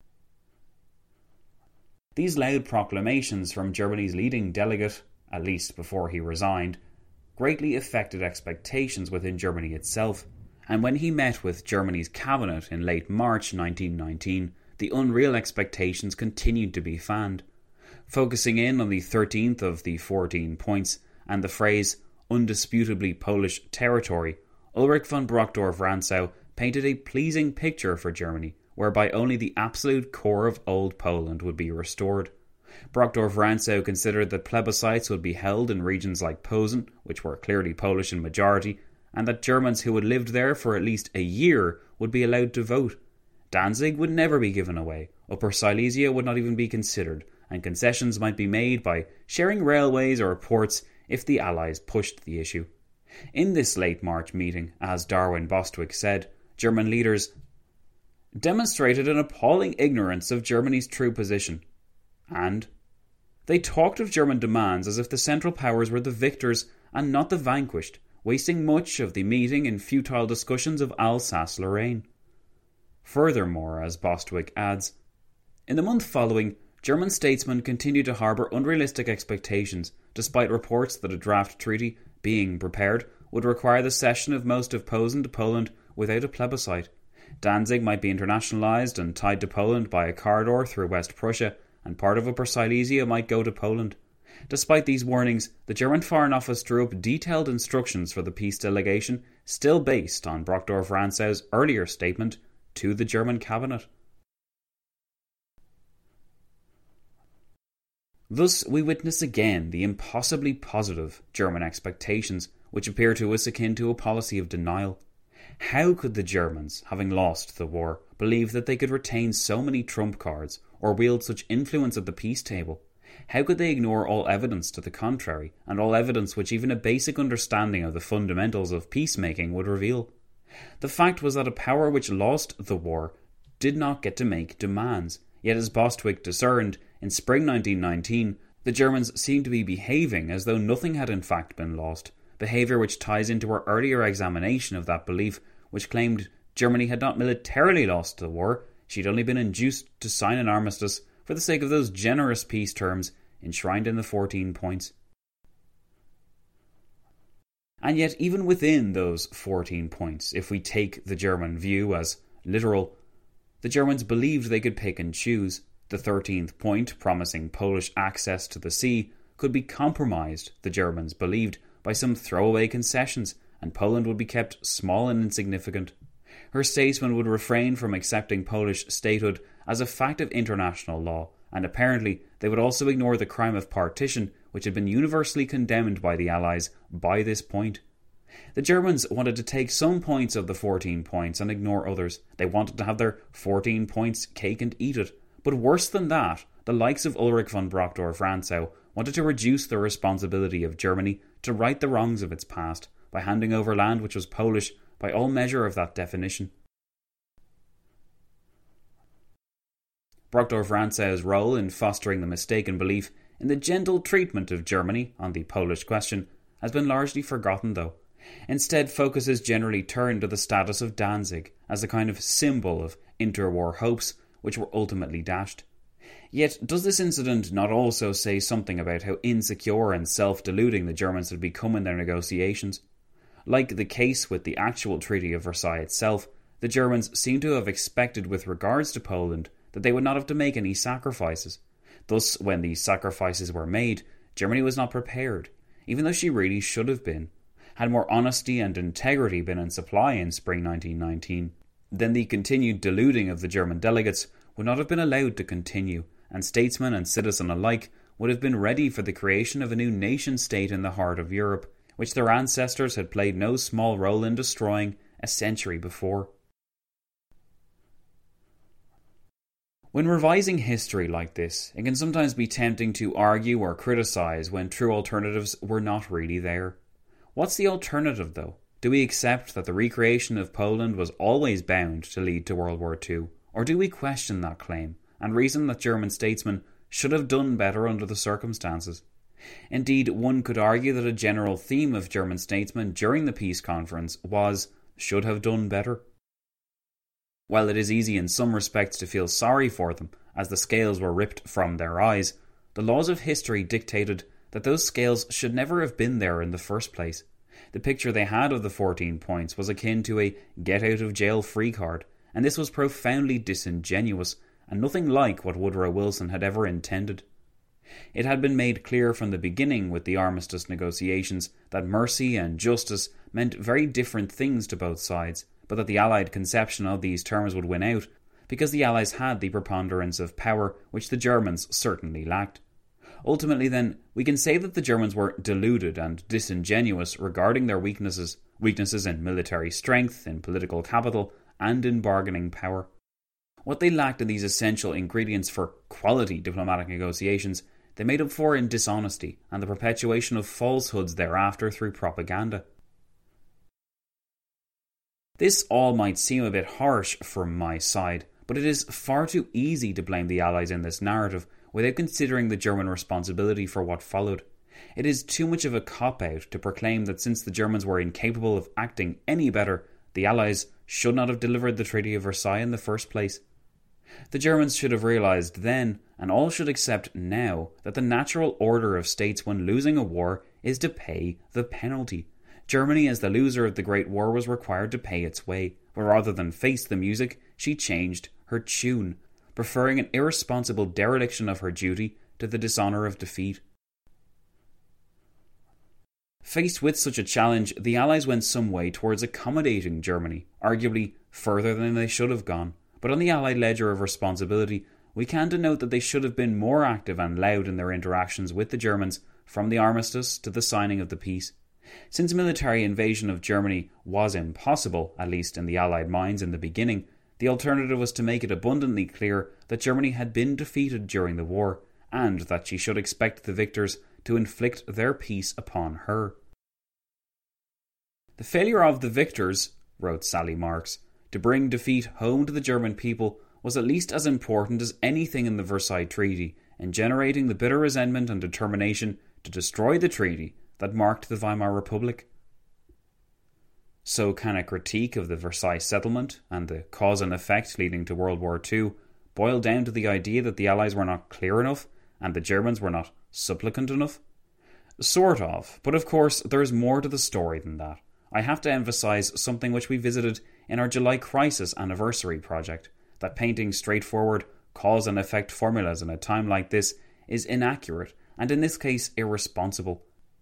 These loud proclamations from Germany's leading delegate, at least before he resigned, greatly affected expectations within Germany itself, and when he met with Germany's cabinet in late March nineteen nineteen, the unreal expectations continued to be fanned. Focusing in on the thirteenth of the fourteen points and the phrase undisputably Polish territory, Ulrich von Brockdorff-Rantzau painted a pleasing picture for Germany, whereby only the absolute core of old Poland would be restored. Brockdorff-Rantzau considered that plebiscites would be held in regions like Posen, which were clearly Polish in majority, and that Germans who had lived there for at least a year would be allowed to vote. Danzig would never be given away, Upper Silesia would not even be considered, and concessions might be made by sharing railways or ports if the Allies pushed the issue. In this late March meeting, as Darwin Bostwick said, German leaders demonstrated an appalling ignorance of Germany's true position, and they talked of German demands as if the Central Powers were the victors and not the vanquished, wasting much of the meeting in futile discussions of Alsace-Lorraine. Furthermore, as Bostwick adds, in the month following, German statesmen continued to harbour unrealistic expectations, despite reports that a draft treaty, being prepared, would require the cession of most of Posen to Poland without a plebiscite. Danzig might be internationalised and tied to Poland by a corridor through West Prussia, and part of Upper Silesia might go to Poland. Despite these warnings, the German Foreign Office drew up detailed instructions for the peace delegation, still based on Brockdorff-Rantzau's earlier statement to the German cabinet. Thus, we witness again the impossibly positive German expectations, which appear to us akin to a policy of denial. How could the Germans, having lost the war, believe that they could retain so many trump cards or wield such influence at the peace table? How could they ignore all evidence to the contrary, and all evidence which even a basic understanding of the fundamentals of peacemaking would reveal? The fact was that a power which lost the war did not get to make demands, yet as Bostwick discerned, in spring nineteen nineteen, the Germans seemed to be behaving as though nothing had in fact been lost, behaviour which ties into our earlier examination of that belief which claimed Germany had not militarily lost the war, she had only been induced to sign an armistice for the sake of those generous peace terms enshrined in the fourteen points. And yet even within those fourteen points, if we take the German view as literal, the Germans believed they could pick and choose. The thirteenth point, promising Polish access to the sea, could be compromised, the Germans believed, by some throwaway concessions, and Poland would be kept small and insignificant. Her statesmen would refrain from accepting Polish statehood as a fact of international law, and apparently they would also ignore the crime of partition, which had been universally condemned by the Allies by this point. The Germans wanted to take some points of the fourteen points and ignore others. They wanted to have their fourteen points cake and eat it. But worse than that, the likes of Ulrich von Brockdorff-Rantzau wanted to reduce the responsibility of Germany to right the wrongs of its past by handing over land which was Polish by all measure of that definition. Brockdorff-Rantzau's role in fostering the mistaken belief in the gentle treatment of Germany on the Polish question has been largely forgotten though. Instead, focus is generally turned to the status of Danzig as a kind of symbol of interwar hopes which were ultimately dashed. Yet, does this incident not also say something about how insecure and self-deluding the Germans had become in their negotiations? Like the case with the actual Treaty of Versailles itself, the Germans seem to have expected with regards to Poland that they would not have to make any sacrifices. Thus, when these sacrifices were made, Germany was not prepared, even though she really should have been. Had more honesty and integrity been in supply in spring nineteen nineteen, then the continued deluding of the German delegates would not have been allowed to continue, and statesman and citizen alike would have been ready for the creation of a new nation-state in the heart of Europe, which their ancestors had played no small role in destroying a century before. When revising history like this, it can sometimes be tempting to argue or criticise when true alternatives were not really there. What's the alternative though? Do we accept that the recreation of Poland was always bound to lead to World War Two? Or do we question that claim and reason that German statesmen should have done better under the circumstances? Indeed, one could argue that a general theme of German statesmen during the peace conference was should have done better. While it is easy in some respects to feel sorry for them, as the scales were ripped from their eyes, the laws of history dictated that those scales should never have been there in the first place. The picture they had of the fourteen points was akin to a get-out-of-jail-free card, and this was profoundly disingenuous and nothing like what Woodrow Wilson had ever intended. It had been made clear from the beginning with the armistice negotiations that mercy and justice meant very different things to both sides, but that the Allied conception of these terms would win out, because the Allies had the preponderance of power which the Germans certainly lacked. Ultimately then, we can say that the Germans were deluded and disingenuous regarding their weaknesses, weaknesses in military strength, in political capital, and in bargaining power. What they lacked in these essential ingredients for quality diplomatic negotiations, they made up for in dishonesty and the perpetuation of falsehoods thereafter through propaganda. This all might seem a bit harsh from my side, but it is far too easy to blame the Allies in this narrative without considering the German responsibility for what followed. It is too much of a cop-out to proclaim that since the Germans were incapable of acting any better, the Allies should not have delivered the Treaty of Versailles in the first place. The Germans should have realised then, and all should accept now, that the natural order of states when losing a war is to pay the penalty. Germany, as the loser of the Great War, was required to pay its way, but rather than face the music, she changed her tune, preferring an irresponsible dereliction of her duty to the dishonour of defeat. Faced with such a challenge, the Allies went some way towards accommodating Germany, arguably further than they should have gone. But on the Allied ledger of responsibility, we can denote that they should have been more active and loud in their interactions with the Germans from the armistice to the signing of the peace. Since military invasion of Germany was impossible, at least in the Allied minds in the beginning, the alternative was to make it abundantly clear that Germany had been defeated during the war, and that she should expect the victors to inflict their peace upon her. "The failure of the victors," wrote Sally Marks, "to bring defeat home to the German people was at least as important as anything in the Versailles Treaty in generating the bitter resentment and determination to destroy the treaty that marked the Weimar Republic." So can a critique of the Versailles settlement and the cause and effect leading to World War Two boil down to the idea that the Allies were not clear enough and the Germans were not supplicant enough? Sort of, but of course there is more to the story than that. I have to emphasise something which we visited in our July Crisis anniversary project, that painting straightforward cause and effect formulas in a time like this is inaccurate and in this case irresponsible.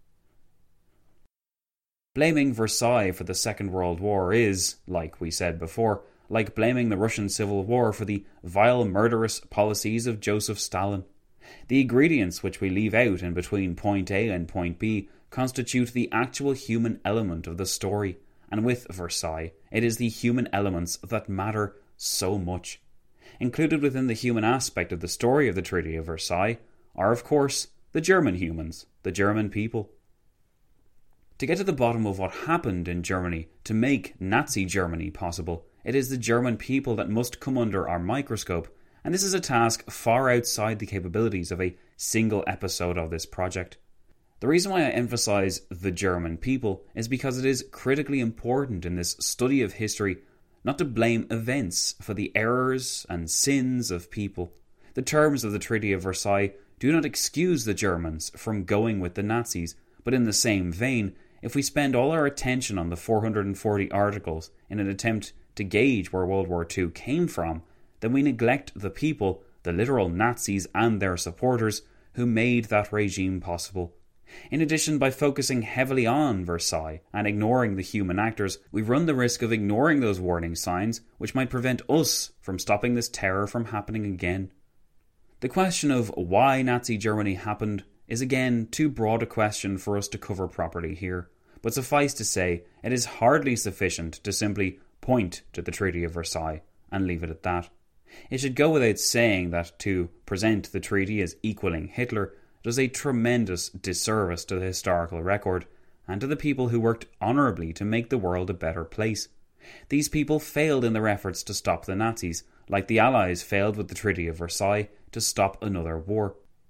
Blaming Versailles for the Second World War is, like we said before, like blaming the Russian Civil War for the vile murderous policies of Joseph Stalin. The ingredients which we leave out in between point A and point B constitute the actual human element of the story, and with Versailles, it is the human elements that matter so much. Included within the human aspect of the story of the Treaty of Versailles are, of course, the German humans, the German people. To get to the bottom of what happened in Germany to make Nazi Germany possible, it is the German people that must come under our microscope, and this is a task far outside the capabilities of a single episode of this project. The reason why I emphasise the German people is because it is critically important in this study of history not to blame events for the errors and sins of people. The terms of the Treaty of Versailles do not excuse the Germans from going with the Nazis, but in the same vein, if we spend all our attention on the four hundred forty articles in an attempt to gauge where World War Two came from, then we neglect the people, the literal Nazis and their supporters, who made that regime possible. In addition, by focusing heavily on Versailles and ignoring the human actors, we run the risk of ignoring those warning signs which might prevent us from stopping this terror from happening again. The question of why Nazi Germany happened is again too broad a question for us to cover properly here, but suffice to say, it is hardly sufficient to simply point to the Treaty of Versailles and leave it at that. It should go without saying that to present the treaty as equalling Hitler does a tremendous disservice to the historical record and to the people who worked honourably to make the world a better place. These people failed in their efforts to stop the Nazis, like the Allies failed with the Treaty of Versailles to stop another war.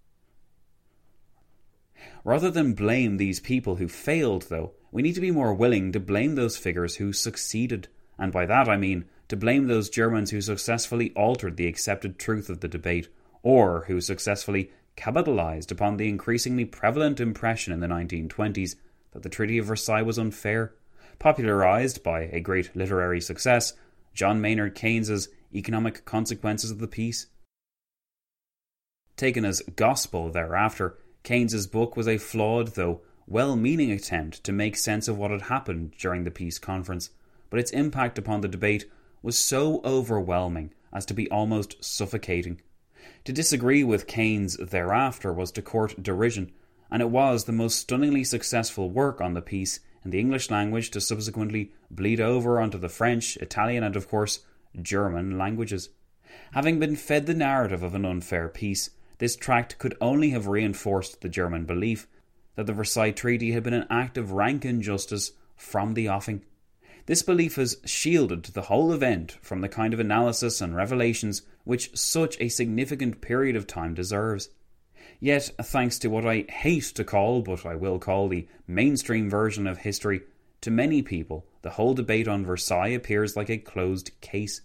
Rather than blame these people who failed, though, we need to be more willing to blame those figures who succeeded, and by that I mean to blame those Germans who successfully altered the accepted truth of the debate, or who successfully capitalised upon the increasingly prevalent impression in the nineteen twenties that the Treaty of Versailles was unfair, popularised by a great literary success, John Maynard Keynes's Economic Consequences of the Peace. Taken as gospel thereafter, Keynes's book was a flawed, though well-meaning attempt to make sense of what had happened during the peace conference, but its impact upon the debate was so overwhelming as to be almost suffocating. To disagree with Keynes thereafter was to court derision, and it was the most stunningly successful work on the peace in the English language to subsequently bleed over onto the French, Italian and, of course, German languages. Having been fed the narrative of an unfair peace, this tract could only have reinforced the German belief that the Versailles Treaty had been an act of rank injustice from the offing. This belief has shielded the whole event from the kind of analysis and revelations which such a significant period of time deserves. Yet, thanks to what I hate to call, but I will call the mainstream version of history, to many people, the whole debate on Versailles appears like a closed case.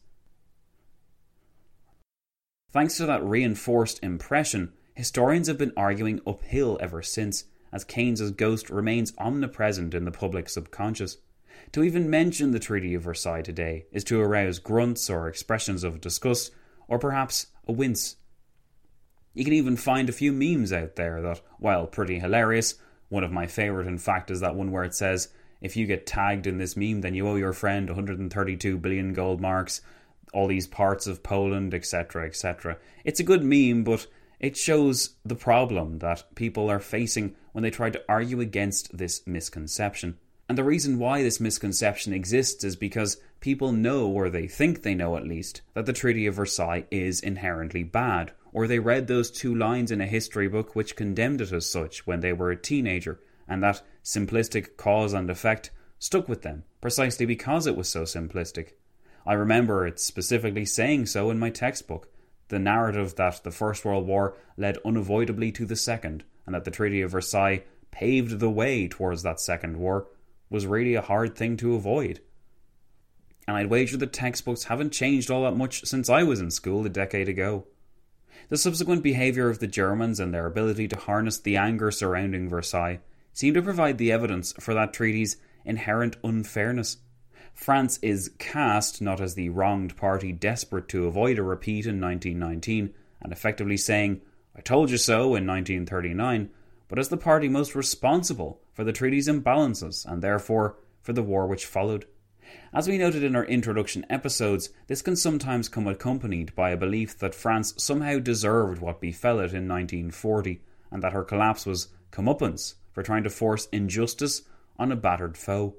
Thanks to that reinforced impression, historians have been arguing uphill ever since, as Keynes's ghost remains omnipresent in the public subconscious. To even mention the Treaty of Versailles today is to arouse grunts or expressions of disgust, or perhaps a wince. You can even find a few memes out there that, while pretty hilarious, one of my favourite in fact is that one where it says, if you get tagged in this meme then you owe your friend one hundred thirty-two billion gold marks, all these parts of Poland, et cetera, et cetera. It's a good meme, but it shows the problem that people are facing when they try to argue against this misconception. And the reason why this misconception exists is because people know, or they think they know at least, that the Treaty of Versailles is inherently bad, or they read those two lines in a history book which condemned it as such when they were a teenager, and that simplistic cause and effect stuck with them, precisely because it was so simplistic. I remember it specifically saying so in my textbook, the narrative that the First World War led unavoidably to the Second, and that the Treaty of Versailles paved the way towards that Second War, was really a hard thing to avoid. And I'd wager the textbooks haven't changed all that much since I was in school a decade ago. The subsequent behaviour of the Germans and their ability to harness the anger surrounding Versailles seem to provide the evidence for that treaty's inherent unfairness. France is cast not as the wronged party desperate to avoid a repeat in nineteen nineteen and effectively saying, "I told you so" in nineteen thirty-nine, but as the party most responsible for the treaty's imbalances and therefore for the war which followed. As we noted in our introduction episodes, this can sometimes come accompanied by a belief that France somehow deserved what befell it in nineteen forty and that her collapse was comeuppance for trying to force injustice on a battered foe.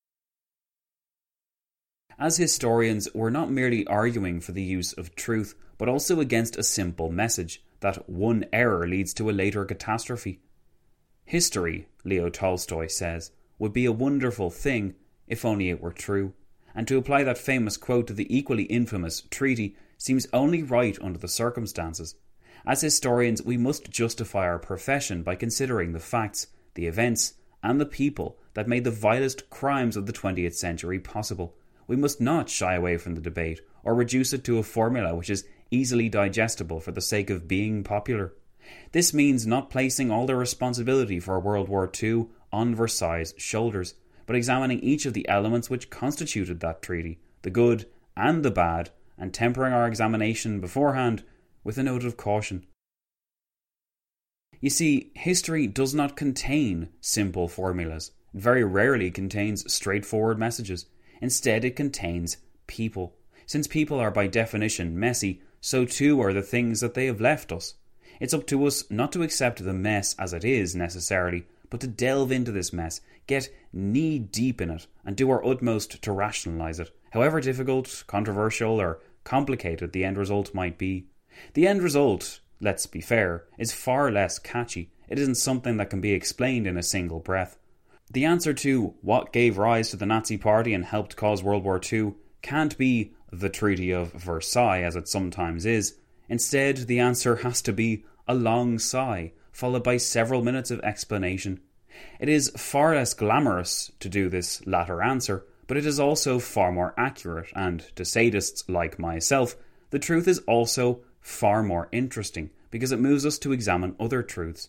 As historians, we're not merely arguing for the use of truth, but also against a simple message, that one error leads to a later catastrophe. History, Leo Tolstoy says, would be a wonderful thing if only it were true, and to apply that famous quote to the equally infamous treaty seems only right under the circumstances. As historians, we must justify our profession by considering the facts, the events, and the people that made the vilest crimes of the twentieth century possible. We must not shy away from the debate or reduce it to a formula which is easily digestible for the sake of being popular. This means not placing all the responsibility for World War Two on Versailles' shoulders, but examining each of the elements which constituted that treaty, the good and the bad, and tempering our examination beforehand with a note of caution. You see, history does not contain simple formulas. It very rarely contains straightforward messages. Instead, it contains people. Since people are by definition messy, so too are the things that they have left us. It's up to us not to accept the mess as it is necessarily, but to delve into this mess, get knee-deep in it, and do our utmost to rationalise it, however difficult, controversial, or complicated the end result might be. The end result, let's be fair, is far less catchy. It isn't something that can be explained in a single breath. The answer to what gave rise to the Nazi Party and helped cause World War Two can't be the Treaty of Versailles, as it sometimes is. Instead, the answer has to be a long sigh, followed by several minutes of explanation. It is far less glamorous to do this latter answer, but it is also far more accurate, and to sadists like myself, the truth is also far more interesting, because it moves us to examine other truths.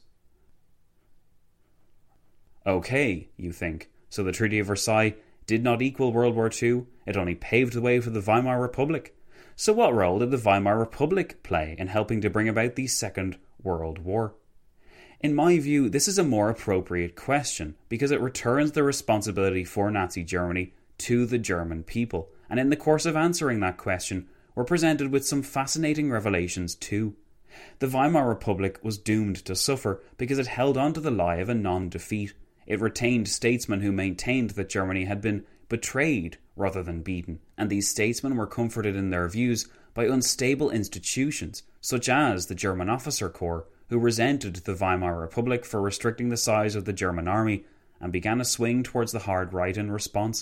Okay, you think, so the Treaty of Versailles did not equal World War Two, it only paved the way for the Weimar Republic. So what role did the Weimar Republic play in helping to bring about the Second World War? In my view, this is a more appropriate question, because it returns the responsibility for Nazi Germany to the German people, and in the course of answering that question, we're presented with some fascinating revelations too. The Weimar Republic was doomed to suffer because it held on to the lie of a non-defeat. It retained statesmen who maintained that Germany had been betrayed rather than beaten, and these statesmen were comforted in their views by unstable institutions, such as the German Officer Corps, who resented the Weimar Republic for restricting the size of the German army, and began a swing towards the hard right in response.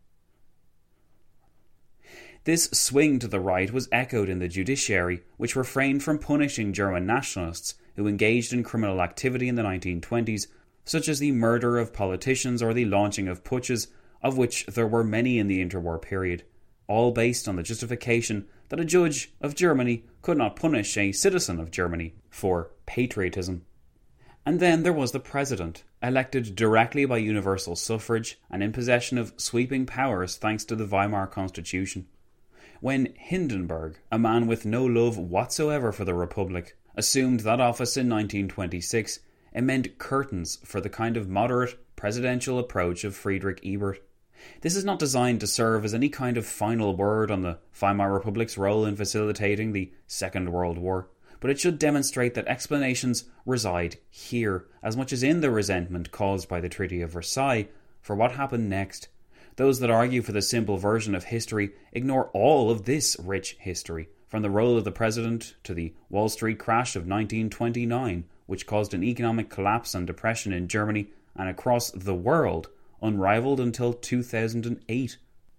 This swing to the right was echoed in the judiciary, which refrained from punishing German nationalists who engaged in criminal activity in the nineteen twenties, such as the murder of politicians or the launching of putschs, of which there were many in the interwar period, all based on the justification that a judge of Germany could not punish a citizen of Germany for patriotism. And then there was the president, elected directly by universal suffrage and in possession of sweeping powers thanks to the Weimar Constitution. When Hindenburg, a man with no love whatsoever for the Republic, assumed that office in nineteen twenty-six, it meant curtains for the kind of moderate presidential approach of Friedrich Ebert. This is not designed to serve as any kind of final word on the Weimar Republic's role in facilitating the Second World War, but it should demonstrate that explanations reside here, as much as in the resentment caused by the Treaty of Versailles for what happened next. Those that argue for the simple version of history ignore all of this rich history, from the role of the president to the Wall Street crash of nineteen twenty-nine, which caused an economic collapse and depression in Germany and across the world, unrivaled until two thousand eight.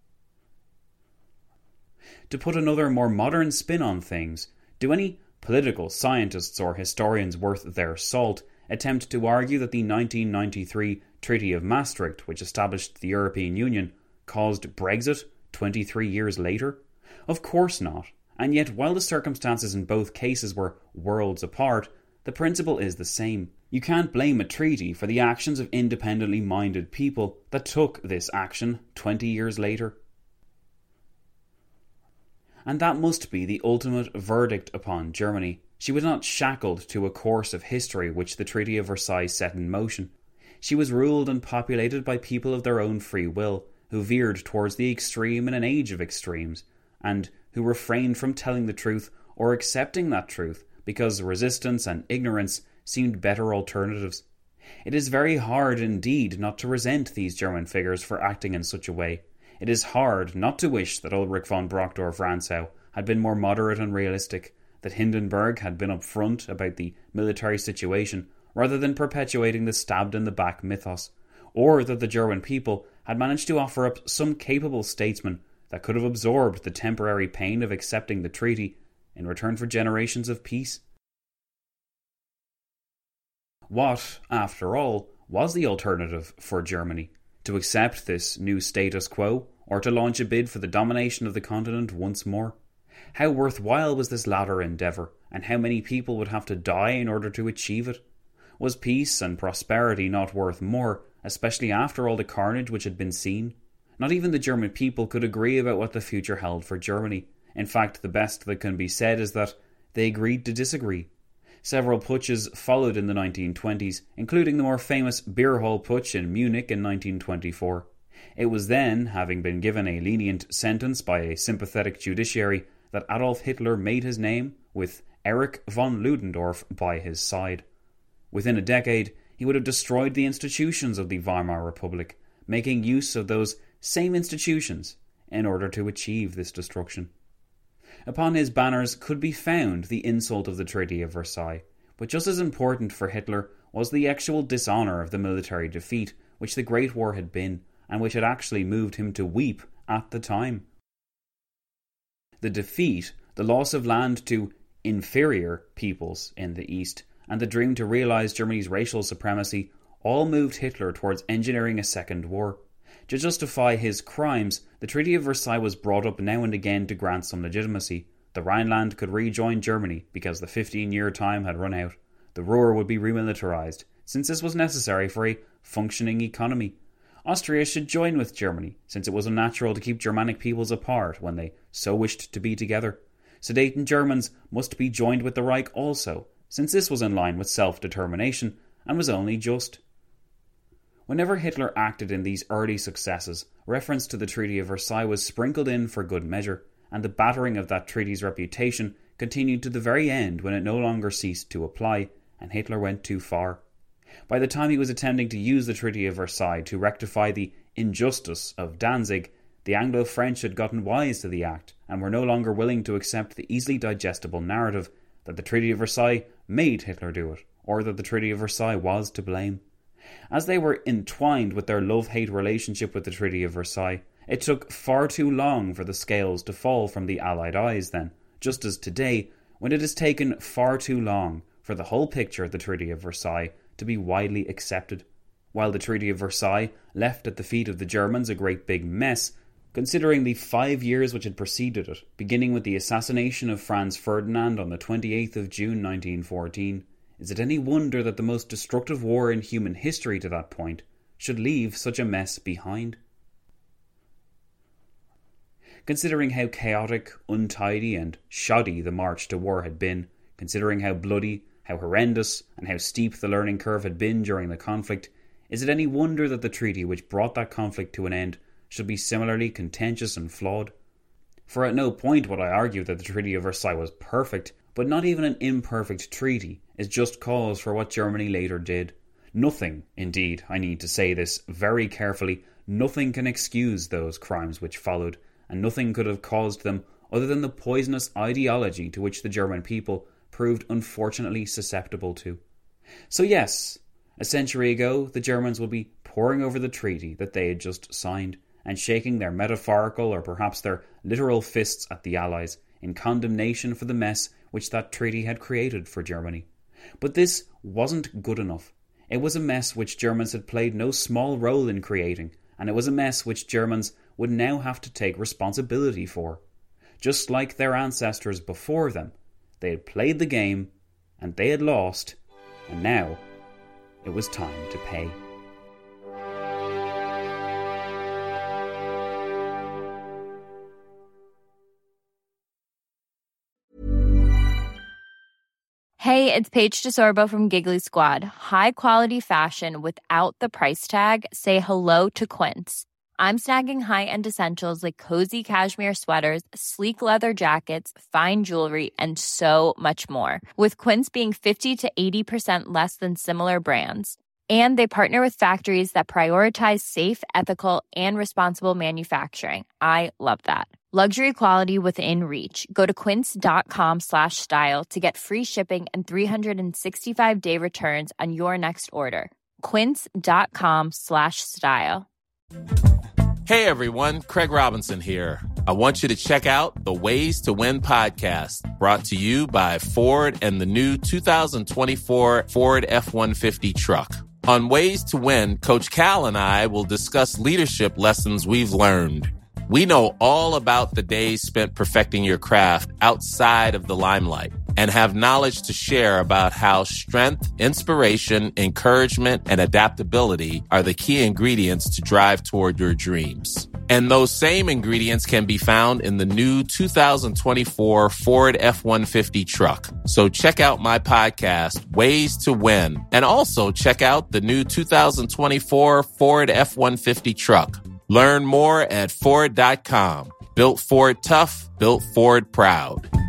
To put another more modern spin on things, do any political scientists or historians worth their salt attempt to argue that the nineteen ninety-three Treaty of Maastricht, which established the European Union, caused Brexit twenty-three years later? Of course not. And yet, while the circumstances in both cases were worlds apart, the principle is the same. You can't blame a treaty for the actions of independently minded people that took this action twenty years later. And that must be the ultimate verdict upon Germany. She was not shackled to a course of history which the Treaty of Versailles set in motion. She was ruled and populated by people of their own free will, who veered towards the extreme in an age of extremes, and who refrained from telling the truth or accepting that truth because resistance and ignorance seemed better alternatives. It is very hard indeed not to resent these German figures for acting in such a way. It is hard not to wish that Ulrich von Brockdorff-Rantzau had been more moderate and realistic, that Hindenburg had been upfront about the military situation rather than perpetuating the stabbed-in-the-back mythos, or that the German people had managed to offer up some capable statesman that could have absorbed the temporary pain of accepting the treaty in return for generations of peace. What, after all, was the alternative for Germany? To accept this new status quo, or to launch a bid for the domination of the continent once more? How worthwhile was this latter endeavour, and how many people would have to die in order to achieve it? Was peace and prosperity not worth more, especially after all the carnage which had been seen? Not even the German people could agree about what the future held for Germany. In fact, the best that can be said is that they agreed to disagree. Several putsches followed in the nineteen twenties, including the more famous Beer Hall Putsch in Munich in nineteen twenty-four. It was then, having been given a lenient sentence by a sympathetic judiciary, that Adolf Hitler made his name, with Erich von Ludendorff by his side. Within a decade, he would have destroyed the institutions of the Weimar Republic, making use of those same institutions in order to achieve this destruction. Upon his banners could be found the insult of the Treaty of Versailles, but just as important for Hitler was the actual dishonour of the military defeat which the Great War had been, and which had actually moved him to weep at the time. The defeat, the loss of land to inferior peoples in the East, and the dream to realise Germany's racial supremacy all moved Hitler towards engineering a second war. To justify his crimes, the Treaty of Versailles was brought up now and again to grant some legitimacy. The Rhineland could rejoin Germany because the fifteen-year time had run out. The Ruhr would be remilitarised, since this was necessary for a functioning economy. Austria should join with Germany, since it was unnatural to keep Germanic peoples apart when they so wished to be together. Sudeten Germans must be joined with the Reich also, since this was in line with self-determination and was only just. Whenever Hitler acted in these early successes, reference to the Treaty of Versailles was sprinkled in for good measure, and the battering of that treaty's reputation continued to the very end when it no longer ceased to apply, and Hitler went too far. By the time he was attempting to use the Treaty of Versailles to rectify the injustice of Danzig, the Anglo-French had gotten wise to the act, and were no longer willing to accept the easily digestible narrative that the Treaty of Versailles made Hitler do it, or that the Treaty of Versailles was to blame. As they were entwined with their love-hate relationship with the Treaty of Versailles, it took far too long for the scales to fall from the Allied eyes then, just as today, when it has taken far too long for the whole picture of the Treaty of Versailles to be widely accepted. While the Treaty of Versailles left at the feet of the Germans a great big mess, considering the five years which had preceded it, beginning with the assassination of Franz Ferdinand on the twenty-eighth of June nineteen fourteen, is it any wonder that the most destructive war in human history to that point should leave such a mess behind? Considering how chaotic, untidy and shoddy the march to war had been, considering how bloody, how horrendous and how steep the learning curve had been during the conflict, is it any wonder that the treaty which brought that conflict to an end should be similarly contentious and flawed. For at no point would I argue that the Treaty of Versailles was perfect, but not even an imperfect treaty is just cause for what Germany later did. Nothing, indeed, I need to say this very carefully, nothing can excuse those crimes which followed, and nothing could have caused them other than the poisonous ideology to which the German people proved unfortunately susceptible to. So yes, a century ago the Germans would be poring over the treaty that they had just signed, and shaking their metaphorical or perhaps their literal fists at the Allies in condemnation for the mess which that treaty had created for Germany. But this wasn't good enough. It was a mess which Germans had played no small role in creating, and it was a mess which Germans would now have to take responsibility for. Just like their ancestors before them, they had played the game, and they had lost, and now it was time to pay. Hey, it's Paige DeSorbo from Giggly Squad. High quality fashion without the price tag. Say hello to Quince. I'm snagging high-end essentials like cozy cashmere sweaters, sleek leather jackets, fine jewelry, and so much more. With Quince being fifty to eighty percent less than similar brands. And they partner with factories that prioritize safe, ethical, and responsible manufacturing. I love that. Luxury quality within reach. Go to quince.com slash style to get free shipping and three sixty-five day returns on your next order. Quince.com slash style. Hey everyone, Craig Robinson here. I want you to check out the Ways to Win podcast, brought to you by Ford and the new two thousand twenty-four Ford F one fifty truck. On Ways to Win, Coach Cal and I will discuss leadership lessons we've learned. We know all about the days spent perfecting your craft outside of the limelight and have knowledge to share about how strength, inspiration, encouragement, and adaptability are the key ingredients to drive toward your dreams. And those same ingredients can be found in the new two thousand twenty-four Ford F one fifty truck. So check out my podcast, Ways to Win, and also check out the new two thousand twenty-four Ford F one fifty truck. Learn more at Ford dot com. Built Ford tough, built Ford proud.